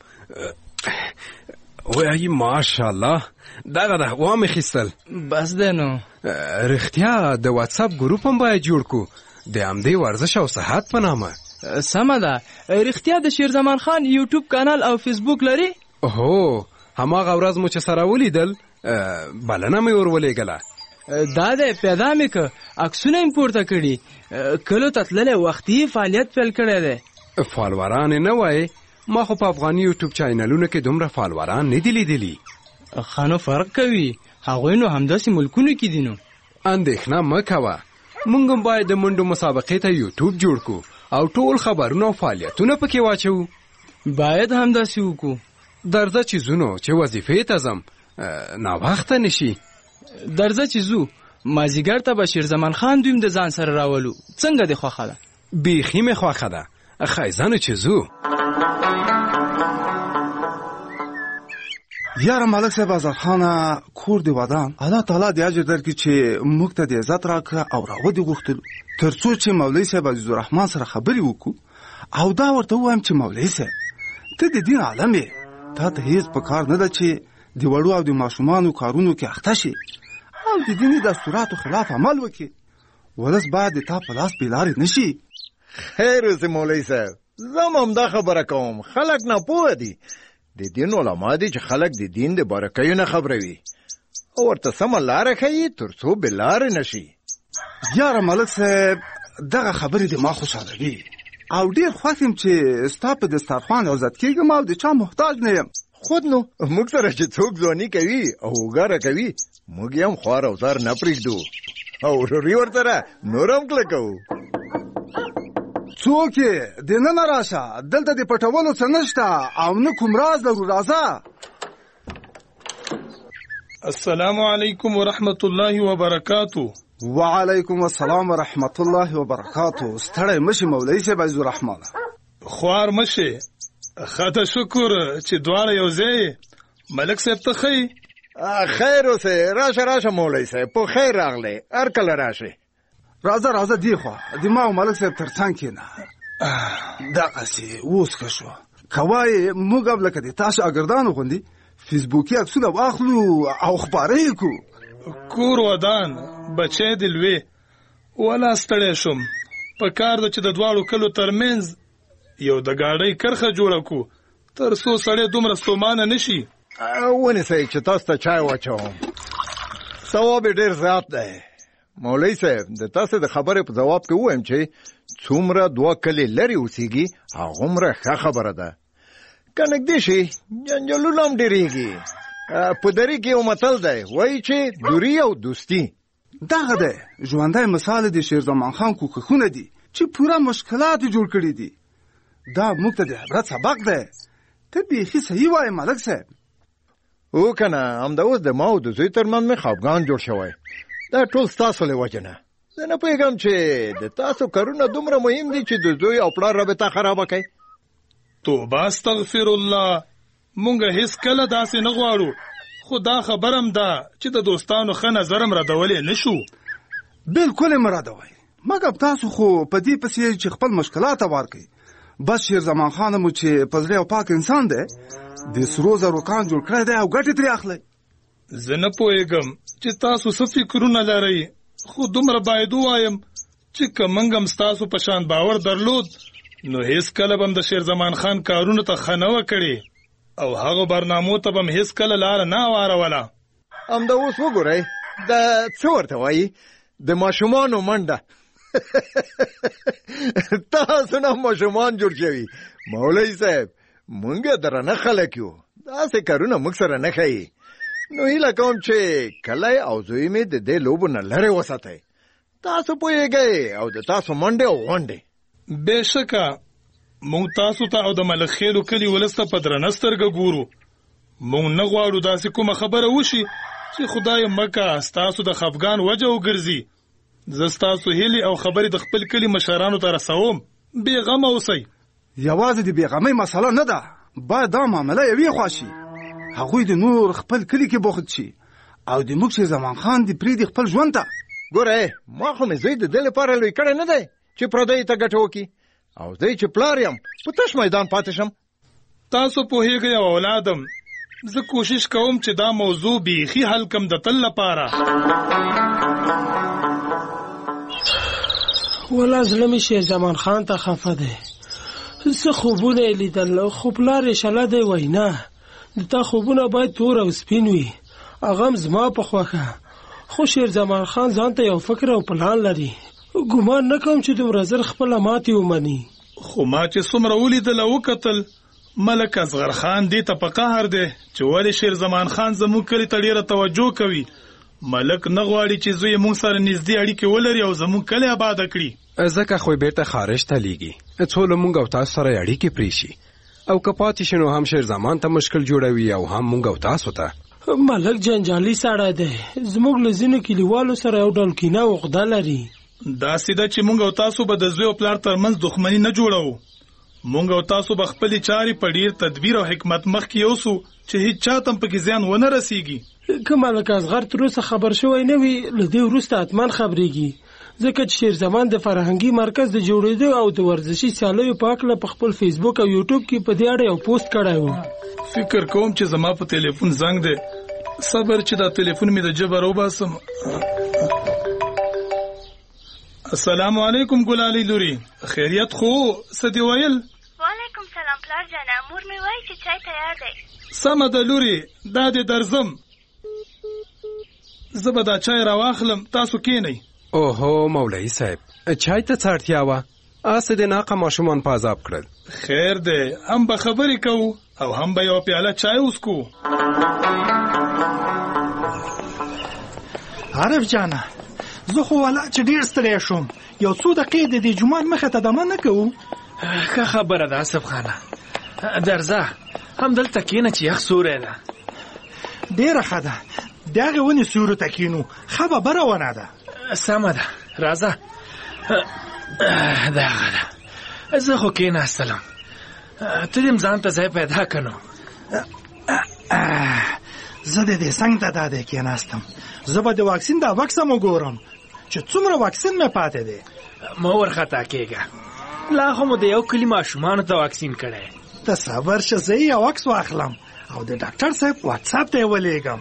وایي ماشاءالله دغه ده وامې خیستل. بس دی نو. رښتیا د واتساپ ګروپ هم باید جوړ کړو د همدې ورزش او صحت په نامه. سمه ده. رښتیا د شیرزمان خان یوټیوب کانال او فیسبوک لري؟ هو هماغه ورځ مو چې سره ولیدل بلنه مې ور ولېږله. دا دی پیدا مې که عکسونه یې پورته کړي. کلو ته تللی وختي فعالیت پیل کړی دی. فالوران یې نه وایې. ما خو په افغاني یوټیوب چینلونو کې دومره فالوران نه دي لیدلي. ښه نو فرق کوي. هغوی نو همداسې ملکونو کې دي. نو اندېښنه مه کوه. موږ هم باید د منډو مسابقې ته یوټیوب جوړ کړو او ټول خبرونه او فعالیتونه پکې واچوو. باید همداسې وکړو. درځه چې ځونو چې وظیفې ته ځم ناوخته نشي. درځه چې ځو. مازدیګر ته به شیرزمان خان دویم د ځان سره راولو. څنګه دې خوښه ده؟ بیخي مې خوښه ده. ښایزانو چې ځو. یاره ملک صاحب آزاد خانه کور دی ودان. الله تعالی دې اجر درکړي چې موږ ته دې عزت راکړه او راودې غوښتلو تر څو چې مولوي صاحب عزیز الرحمن سره خبرې وکړو او دا ورته ووایم چې مولوي صاحب ته د دین عالم یې. تا ته هیڅ په کار نه ده چې د وړو او د ماشومانو کارونو کې اخته شي او د دیني دستوراتو خلاف عمل وکړي. ولس باید د تا په لاس بې لارې نه شي. خیر اوسې مولوي صاحب. زه همدا خبره کوم. خلک ناپوهه دي. د دین علما دي چې خلک د دین د بارکیو نه خبروي او ورته سمه لاره ښیي تر څو بې لارې نه شي. یاره ملک صاحب دغه خبرې د ما خوشحالوي او ډېر خوښ یم چې ستا په دسترخوان عزت کېږم او د چا محتاج نه یم. خود نو موږ سره چې څوک ځواني کوي او وګاره کوي موږ یې هم خوار او زار نه پرېږدو او وروري ورسره نور هم کلکوو. څوک یې دننه راشه. دلته د پټولو څه نشته او نه کوم راز لرو. راځه. السلام علیکم ورحمت الله وبرکاتو. وعلیکم السلام ورحمت الله وبرکاتو. ستړی مشي مولوي صاحب عزیز الرحمن. خوار مشي. خاطر شکر چې دواړه یو ځای. ملک صاحب ته ښی. خیر اوسې. راشه راشه مولوي صاحب. په خیر راغلی. هر کله راشه. راځه راځه دی خوا د ما او ملک صاحب تر څنګ کېنه. دغسې اوس ښه شو. که وایې موږ هم لکه د تا شاګردانو غوندې فیسبوکي عکسونه واخلو او خپاره یې کړو. کور ودان بچی د لوی ولا ستړی شوم. په کار ده چې د دواړو کلو ترمنځ یو د ګاډۍ کرښه جوړه کړو تر څو سړی دومره ستومانه نشي. ونیسئ چې تاسو ته چای واچوم. ثواب یې ډېر زیات دی. مولوي صاحب د تاسو د خبرې په جواب کې ووایم چې څومره 2 کلي لرې اوسېږي هغومره ښه خبره ده. که نږدې شي جنجالونه هم ډېرېږي. په دري کې یو متل دی وایي چې دوری او دوستي. دغه دی ژوندی مثال د شیرزمان خان کوښښونه دي چې پوره مشکلات یې جوړ کړي دي. دا موږ ته د عبرت سبق دی. ته بیخي صحیح وایې ملک صاحب. او که نه همدا اوس د ما او د زوی ترمنځ مې خفګان جوړ شوی. دا ټول ستاسو له وجې نه. زه نه پوهېږم چې د تاسو کارونه دومره مهم دي چې د زوی او پلار رابطه خرابه کوي. توبه استغفر الله. مونږ هیڅ کله داسې نه غواړو. خو دا خبرم ده چې د دوستانو ښه نظر هم ردولی نه شو. بلکل یې مه ردوئ. مګر تاسو خو په دې پسې چې خپل مشکلات هوار کړئ بس شیر زمان خان مو چې په زړه او پاک انسان دی د سرو زرو کان جوړ کړی دی او ګټې ترې اخلي. زه نه پوهېږم چې تاسو څه فکرونه لرئ، خو دومره باید ووایم چې که موږ هم ستاسو په شان باور درلود نو هیڅکله به هم د شیر زمان خان کارونو ته ښه نه وه کړې او هغو برنامو ته به هم هیڅکله لاره نه اواروله. همدا اوس وګورئ د څه ورته وایي د ماشومانو منډه. تاسو نه ماشومان جوړ شوي مولوي صاحب، موږ درنه خلک یو، داسې کارونه موږ سره نه ښیي. نو هیله کوم چې کلی او زوی مې د دې لوبو نه لرې وساتئ. تاسو پوهېږئ او د تاسو منډې او غونډې. بېشکه موږ تاسو ته او د ملخخېلو کلي ولس ته په درنه سترګه ګورو. موږ نه غواړو داسې کومه خبره وشي چې خدای مکه ستاسو د خفګان وجه وګرځي. زه ستاسو هیلې او خبرې د خپل کلي مشرانو ته رسوم. بېغمه اوسئ. یوازې د بېغمۍ مسله نه ده، باید دا معامله یوې خوا شي. هغوی د نور خپل کلي کې بوخت شي او د موږ شیر زمان خان د پرېږدي خپل ژوند ته. ګوره ما خو مې زوی د دې لپاره لوی کړی نه دی چې پردیو ته ګټه وکړي، او زه چې پلار یم په تش میدان پاتې شم. تاسو پوهېږئ او اولادم، زه کوشش کوم چې دا موضوع بیخي حل کم د تل لپاره. ولا زړه مې شیر زمان خان ته خفه دی. څه خوبونه یې لیدل خو پلار یې شله دی وایي نه، د تا خوبونه باید تور او سپین وي. هغه هم زما په خوښه، خو شیر زمان خان ځان ته یو فکر او پلان لري. ګمان نه کوم چې دومره زر خپله ماتې ومني. خو ما چې څومره ولیدل او وکتل، ملک اصغر خان دې ته په قهر دی چې ولې شیر زمان خان زموږ کلي ته ډېره توجه کوي. ملک نه غواړي چې زوی موږ سره نږدې اړیکې ولري او زموږ کلی آباده کړي. ځکه خو یې بیرته خارج ته لیږي څو له موږ او تاسو سره اړیکې پرېښي، او که پاتې شي نو هم شیر زمان ته مشکل جوړوي او هم موږ او تاسو ته. ملک جنجالي سړی دی، زموږ له ځینو کلیوالو سره یو ډول کینه او عقده لري. داسې ده چې موږ او تاسو به د زوی او پلار ترمنځ دښمني نه جوړوو. موږ او تاسو به خپلې چارې په ډېر تدبیر او حکمت مخکې یوسو چې هیڅ چا ته هم پکې زیان ونه رسېږي. که ملک اصغر تر اوسه خبر شوی نه وي، له دې وروسته حتما خبرېږي، ځکه چې شیر زمان د فرهنګي مرکز د جوړېدو او د ورزشي سیالیو په هکله په خپل فیسبوک او یوټیوب کې په دې اړه یو پوسټ کړی و. فکر کوم چې زما په تلیفون زنګ دی. صبر چې دا تلیفون مې د جبه راوباسم. السلام علیکم ګلالۍ لوري، خیریت خو څه دې ویل؟ وعلیکم سلام پلار جانه، مور مې وایي چې چای تیار دی. سمه ده لوري، دا دې درځم. زه به دا چای راواخلم، تاسو کینئ. اوهو مولوي صاحب، چای ته څه اړتیا وه؟ اسې د ناقه ماشومان په عذاب کړل. خیر دی، هم به خبرې کوو او هم به یوه پیاله چای وڅکو. عارف جانه، زه خو والا چې ډېر ستړی شوم، یو څو دقیقې د دې جومات مخې ته دمه نه کوو؟ ښه خبره ده آصف خانه، درځه همدلته کښېنه چې یخ سوری ده. ډېره ښه ده، د هغې ونې سیورو ته کښېنو، ښه خبره ونه ده. سمه ده، راځه. دغه ده، زه خو کښېناستلم، ته دې ځان ته ځای پیدا که نو. زه د دې څنګ ته دا دی کښېناستم، زه به د واکسین دا بکس هم وګورم چې څومره واکسین مې پاتې دی. مه ورخطا کېږه، لا خو مو د یو کلي ماشومانو ته واکسین کړی. ته صبر شه، زه یې یو عکس واخلم او د ډاکټر صاحب واتساپ ته یې ولېږم.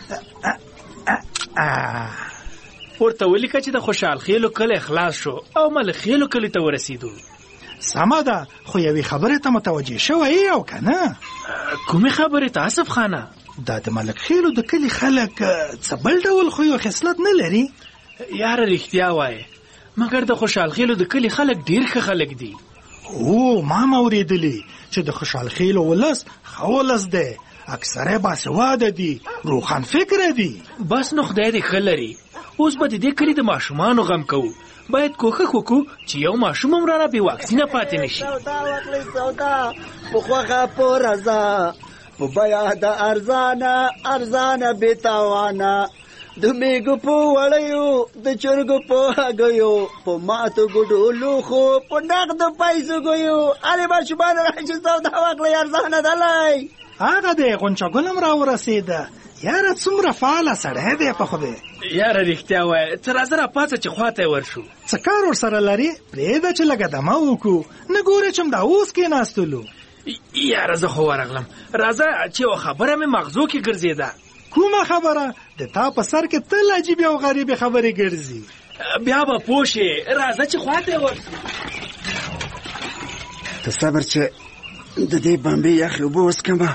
ورته ولیکه چې د خوشحال خیلو کلی خلاص شو او ملک خیلو کلي ته ورسېدو. سمه ده، خو یوې خبرې ته متوجه شوی یې او که نه؟ کومې خبرې ته آصف خانه؟ دا د ملک خیلو د کلي خلک څه بل ډول خوی او خصلت نه لري؟ یاره رښتیا وایې، مګر د خوشحال خیلو د کلي خلک ډېر ښه خلک دي. او ما هم اورېدلي چې د خوشحال خیلو ولس ښه ولس دی، اکثره باسواده دي، روښان فکره دي. بس نو خدای دې ښه لري. اوس به د دې کلي د ماشومانو غم کوو، باید کوښښ وکړو چې یو ماشوم هم رانه بې واکسینه پاتې نه شي. سودا وکړئ سودا، په خوښه په رضا، په بیه د ارزانه بې تاوانه، د میږو په وړیو، د چرګو په هګیو، په ماتو ګوډو لوښو، په نغدو پیسو ګیو. هلې ماشومانو راشئ سودا وکړئ، ارزانه دلی. هغه دی غونچه ګل هم راورسېده، یاره څومره فعاله سړی دی په خدای. یاره رښتیا وایه، ته راځه راپاڅه چې خواته یې ورشو. څه کار ورسره لرې؟ پرېږده چې لږه دمه وکړو، نه ګورې چې همدا اوس کېناستلو. یاره زه خو ورغلم، راځه چې یوه خبره مې مغزو کې ګرځېده. کومه خبره؟ د تا په سر کې تل عجیبې او غریبې خبرې ګرځي. بیا به پوه شې، راځه چې خواته یې ورشو. ته صبر چې د دې بمبې یخې اوبه وڅکمه.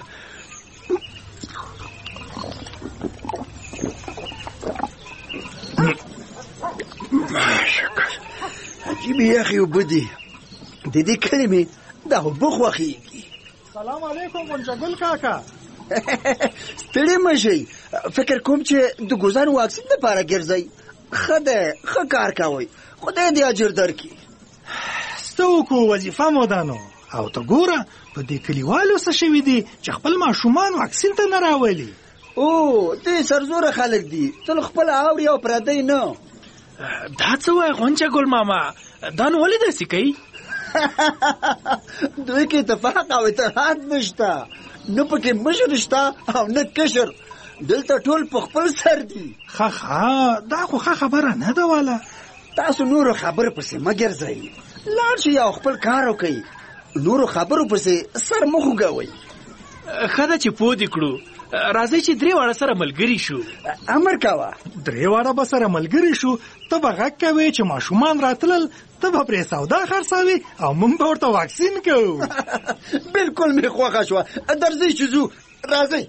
شکر عجیبې یخې اوبه دي. د دې کلي مې دا اوبه خوښېږي. سلام علیکم ګنجګل کاکا. ستړي مه شئ، فکر کوم چې د ګوزن واکسین دپاره ګرځئ. ښه دی، ښه کار کوئ، خدای دې اجر درکړي. څه وکړو، وظیفه مو ده نو. او ته ګوره په دې کلیوالو څه شوي دي چې خپل ماشومان واکسین ته نه راولي. او دې سرزوره خلک دي، تل خپل اوري او پردی نه. دا څه وایي غونچه ګل ماما، دا نو ولې داسې کوي؟ دوی کې اتفاق او اتحاد نشته، نه پکې مشر شته او نه کشر، دلته ټول په خپل سر دي. ښه دا خو ښه خبره نه ده واله. تاسو نورو خبرو پسې مه ګرځئ، لاړ شئ او خپل کار وکئ، نورو خبرو پسې سر مه خوږوئ. ښه ده چې پوه دې کړو. راځئ چې درې واړه سره ملګري شو. امر کوه. درې واړه به سره ملګري شو، ته به غږ کوې چې ماشومان راتلل، ته به پرې سودا خرڅوې او موږ به ورته واکسین کوو. بالکل مې خوښه شوه. درځئ چې ځو. راځئ.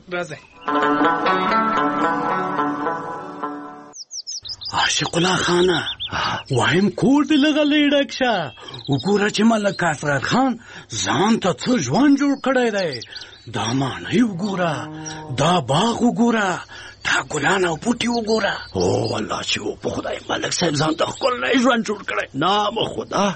عاشق الله خانه، وایم کور دې لږه لیډک شه. وګوره چې ملک اصغر خان ځان ته څه ژوند جوړ کړی دی. دا ماڼۍ وګوره، دا باغ وګوره، دا ګلان او بوټي وګوره. او والله چې په خدای ملک صاحب ځان ته ښکلی ژوند جوړ کړی. نام خدا.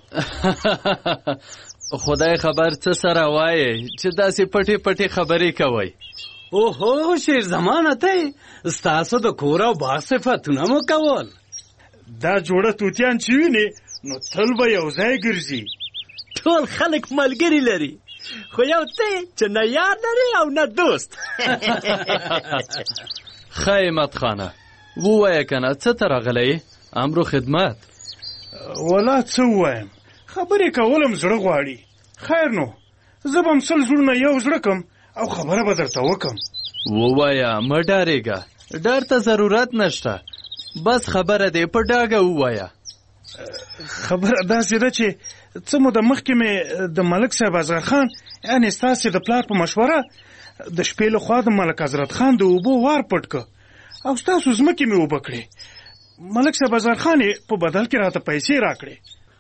خدای خبر څه سره وایې چې داسې پټې پټې خبرې کوئ. اوهو شیر زمانه ته ستاسو د کور او باغ صفتونه مو کول. دا جوړه توتیان چې وینې نو تل به یو ځای ګرځي. ټول خلک ملګري لري، خو یو ته چې نه یار لري او نه دوست. ښه عماد خانه، ووایه که نه څه ته راغلی؟ امرو خدمت. ولا څه ووایم، خبرې کولم زړه غواړي. خیر نو زه به هم سل زړونه یو زړه کم او خبره به درته وکم. ووایه، مه ډارېږه، ډار ته ضرورت نشته، بس خبره دې په ډاګه ووایه. خبره داسې ده چې څه موده مخکې مې د ملک صاحب اصغر خان یعنې ستاسې د پلار په مشوره د شپې له خوا د ملک حضرت خان د اوبو وار پټ که او ستاسو ځمکې مې اوبه کړې. ملک صاحب اصغر خان یې په بدل کې راته پیسې راکړې.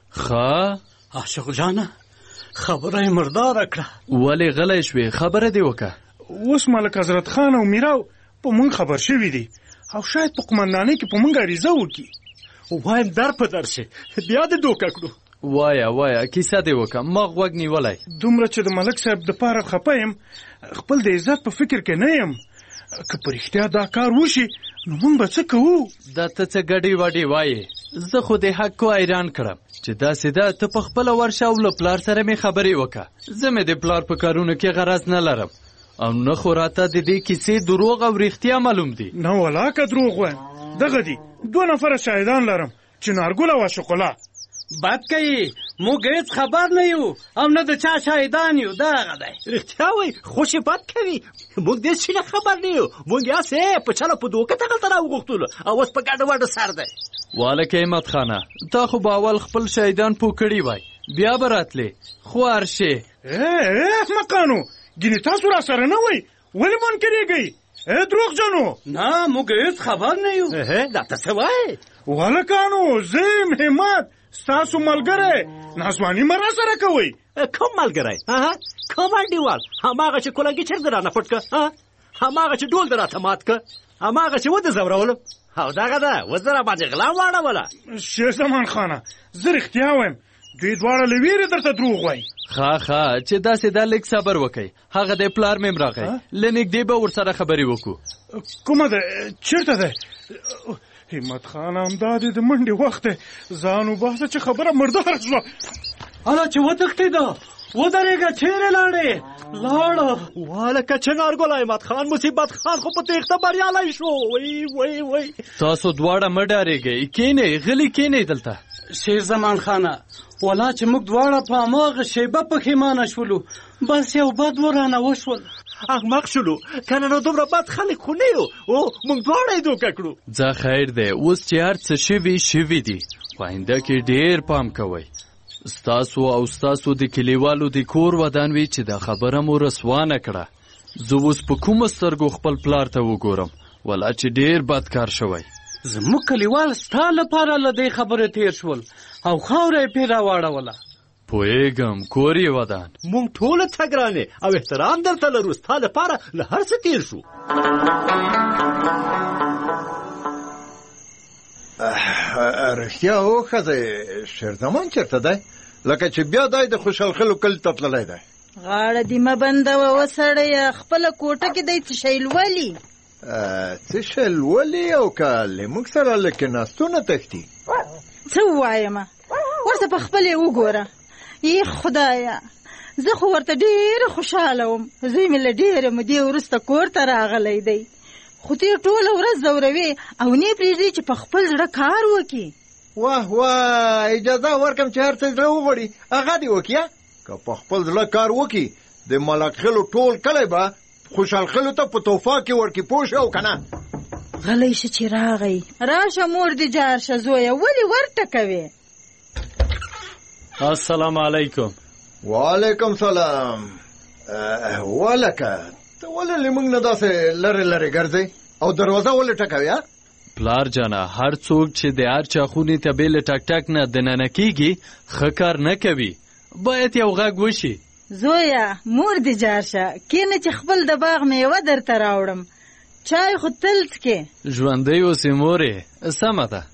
ښه عاشق جانه، خبره یې مرداره کړه. ولې غلی شوې؟ خبره دې وکړه. اوس ملک حضرت خان او میراو په مونږ خبر شوي دي او شاید په قمندانۍ کې په مونږ عریضه وکړي. وایم در په در شي، بیا دې دوکه کړو. وایه کیسه دې وکړه، ما غوږ نیولی. دومره چې د ملک صاحب د پاره خفه یم، خپل د عزت په فکر کې نه یم. که په رښتیا دا کار وشي نو مونږ به څه کوو؟ دا ته څه ګډې وډې وایې؟ زه خو دې حق کو حیران کړم چې داسې ده ته په خپله ورشه او له پلار سره مې خبرې وکړه. زه مې د پلار په کارونو کې غرض نه لرم او نه خو راته د دې کیسې دروغ او رښتیا معلوم دي. نه ولا که دروغ وایم، دغه دي 2 نفره شاهدان لرم چې نارګل او عاشق الله. بد کوي، موږ هیڅ خبر نه یو او نه د چا شاهدان یو. دغه دی. رښتیا وایي، خوشې بد کوي، موږ دې شي نه خبر نه یو. موږ یاسې په چله په دوکه دغلته راوغوښتلو او اوس په ګډه وډه سر دی. والک عماد خانه، تا خو به اول خپل شاهدان پوه کړي وای، بیا به راتلې خو هرشې. احمقانو، ګینې تاسو را سره نه وئ، ولې منکرېږئ؟ دروغجنو. نه موږ هیڅ خبر نه یو. دا ته څه وایې؟ والکانو، زه یم همت، ستاسو ملګری. ناسواني مه را سره کوئ. کوم ملګری؟ کوم انډیوال؟ هماغه چې کلنګي چرګ راته پټ که، هماغه چې ډول دې راته مات که، هماغه چې ودې ځورولم، او دغه ده اوس دې راباندې غلا واړوله. شیر زمان خانه، زه رښتیا وایم، دوی دواړه له ویرې درته دروغ وایي. ښه چې داسې دا لږ صبر وکئ. هغه دی پلار مې راغی، له نږدې به ورسره خبرې وکړو. کومه ده؟ چېرته دی؟ همت خان، همدا دې د منډې وخت دی، ځان وباسه چې خبره مرداره شوه. اله چې وتښتېده، ودرېږه چیرې لاړې لاړه والکه چنارګل احمد خان مصیبت خان خو په تېښته بریالی شو وی تاسو دواړه مه ډارېږئ کینئ غلي کینئ دلته شیر زمان خانه ولا چې موږ دواړه په هماغه شیبه پښیمانه شولو بس یو بد ورانه وشول احمق شولو کنه نو دومره بد خلک خو نه یو او موږ دواړه یې دوکه کړو ځه خیر دی اوس چې هر څه شوي دي په آینده کې ډېر پام کوئ ستاسو او ستاسو د کلیوالو د کور ودان وي چې دا خبره مو رسوانه کړه زه اوس په کومه سترګو خپل پلار ته وګورم ولا چې ډېر بد کار شوی زموږ کلیوال ستا لپاره له دې خبرې تیر شول او خاوره یې پرې راواړوله پوهېږم کور یې ودان موږ ټوله څه ګرانې او احترام درته لرو ستا لپاره له هر څه تیر شو رښتیا وښځې شیرزمان چېرته دی لکه چې بیا دی د خوشحالخلو کلي ته تللی دی غاړه دې مه بندوه وسړیه خپله کوټه کې دی څه شی لولي څه شی لولي او که له موږ سره له کېناستونه تښتي څه ووایمه ورته په خپل یې وګوره ای خدایه زه خو ورته ډېره خوشحاله وم زوی مې له ډېرې مودې وروسته کور ته راغلی دی خو ته یې ټوله ورځ ځوروې او نه یې پرېږدې چې په خپل زړه کار وکړي واه واه اجازه ورکړم چې هر څه زړه وغواړي هغه دې وکړي که په خپل زړه کار وکړي د ملک خلو ټول کلی به خوشحال خلو ته په تحفه کې ورکړي پوه شو که نه غلی شه چې راغی راشه مور دې جار شه زویه ولې ورټکوې السلام علیکم وعلیکم سلام ولکه ته ولې له موږ نه داسې لرې لرې ګرځې او دروازه ولې ټکوې پلار جانه هر څوک چې د هر چا خونې ته بې له ټک ټک نه دننه کېږي ښه کار نه کوي باید یو غږ وشي زویه مور دې جار شه کینه چې خپل د باغ میوه درته راوړم چای خو تل څکې ژوندی اوسې مورې سمه ده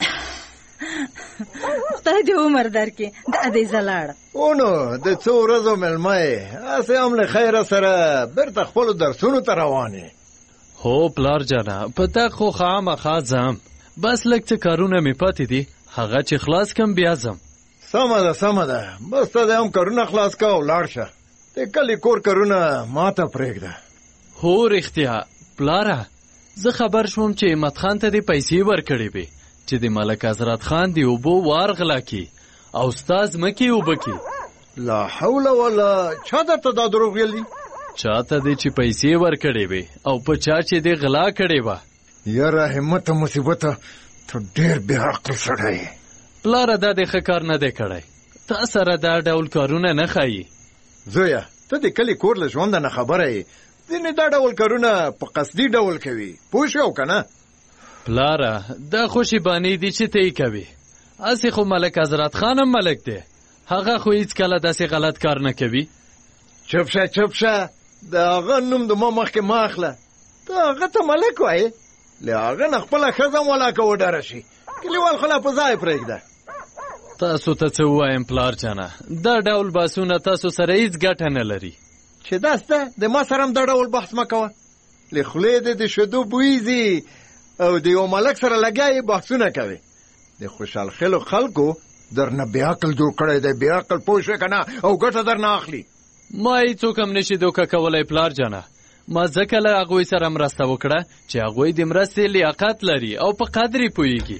خدای دې عمر درکړي دا دې زه لاړم نو د څو ورځو مېلمه یې هسې هم له خیره سره بېرته خپلو درسونو ته روان یې هو پلار جانه په تا خو خامخا ځم بس لږ څه کارونه مې پاتې دي هغه چې خلاص کم بیا ځم سمه ده بس ته دې هم کارونه خلاص که او لاړ شه د کلي کور کارونه ما ته پرېږده هو رښتیا پلاره زه خبر شوم چې احمد خان ته دې پیسې ورکړې وې چې د ملک حضرت خان دی اوبو وارغلا کی او استاد مکی وبکی لا حول ولا چا درته دا دروغ ویلي چاته دې چې پیسې ورکړې وې او په چا چې دې غلا کړې وه یاره همت مصیبت ته ډېر بې عقل سړی پلاره دا دې ښه کار نه دی کړی تا سره دا ډول کارونه نه ښایي زویه ته د کلي کور له ژونده نه خبره یې ځینې دا ډول کارونه په قصدي ډول کوي پوه شو که نه پلاره دا خو شیبانې دي چې ته یې کوي هسې خو ملک حضرت خان هم ملک دی هغه خو هېڅکله داسې غلط کار نه کوي چپ شه د هغه نوم د ما مخکې مه اخله ته هغه ته ملک وایې له هغه نه خپله ښځه هم ولاکه وډاره شي کلیوال خو لا په ځای پرېږده تاسو ته څه ووایم پلار جانه دا ډول بحثونه تاسو سره هېڅ ګټه نه لري چې داسته د ما سره هم دا ډول بحث مه کوه له خولې دې د شیدو بوی ځي او د یو ملک سره لګیا یې بحثونه کوي د خوشحال خلو خلکو درنه بې عقل جوړ کړی دی بې عقل پوه شوې که نه او ګټه درنه اخلي ما هېڅوک هم نشي دوکه کولی پلار جانه ما ځکه له هغوی سره مرسته وکړه چې هغوی د مرستې لیاقت لري او په قدر یې پوهېږي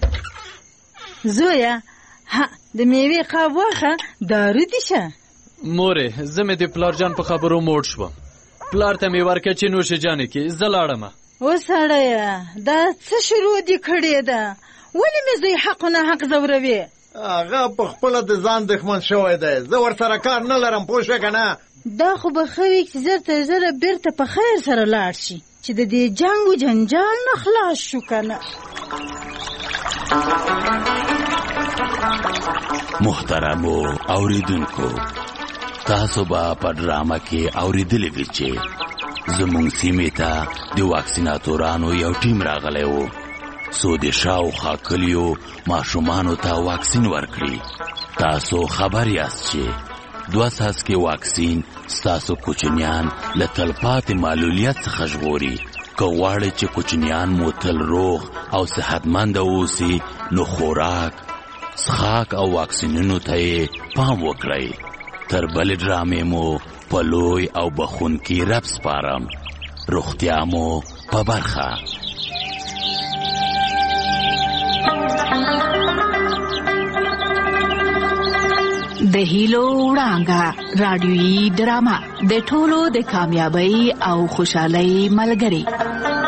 زویه د میوې قاب واخه دارو دي شه مورې زه مې د پلار جان په خبرو موړ شوم پلار ته مې ورکړه چې نوشه جانې کې زه لاړمه وسړیه دا څه شروع دي کړې ده ولې مې زوی حق نه حق ځوروې هغه په خپله د ځان دښمن شوی دی زه ورسره کار نه لرم پوه شوې که نه دا خو به ښه وي چې زر تر زره بېرته په خیر سره لاړ شي چې د دې جنګ و جنجال نه خلاص شو که نه محترمو اوریدونکو تاسو به په ډرامه کې اوریدلی وي چې زموږ سیمې ته د واکسیناتورانو یو ټیم راغلی و څو د شاوخوا کلیو ماشومانو ته واکسین ورکړي تاسو خبر یاست چې 2 څاڅکي واکسین ستاسو کوچنیان له تلپاتې معلولیت څخه ژغوري که غواړئ چې کوچنیان مو تل روغ او صحتمنده اوسي نو خوراک څښاک او واکسینونو ته یې پام وکړئ تر بلې ډرامې مو په لوی او بخونکي رب سپارم. روغتیا مو په برخه. د هیلو وړانګه رادیویي ډرامه د ټولو د کامیابی او خوشحالۍ ملګری.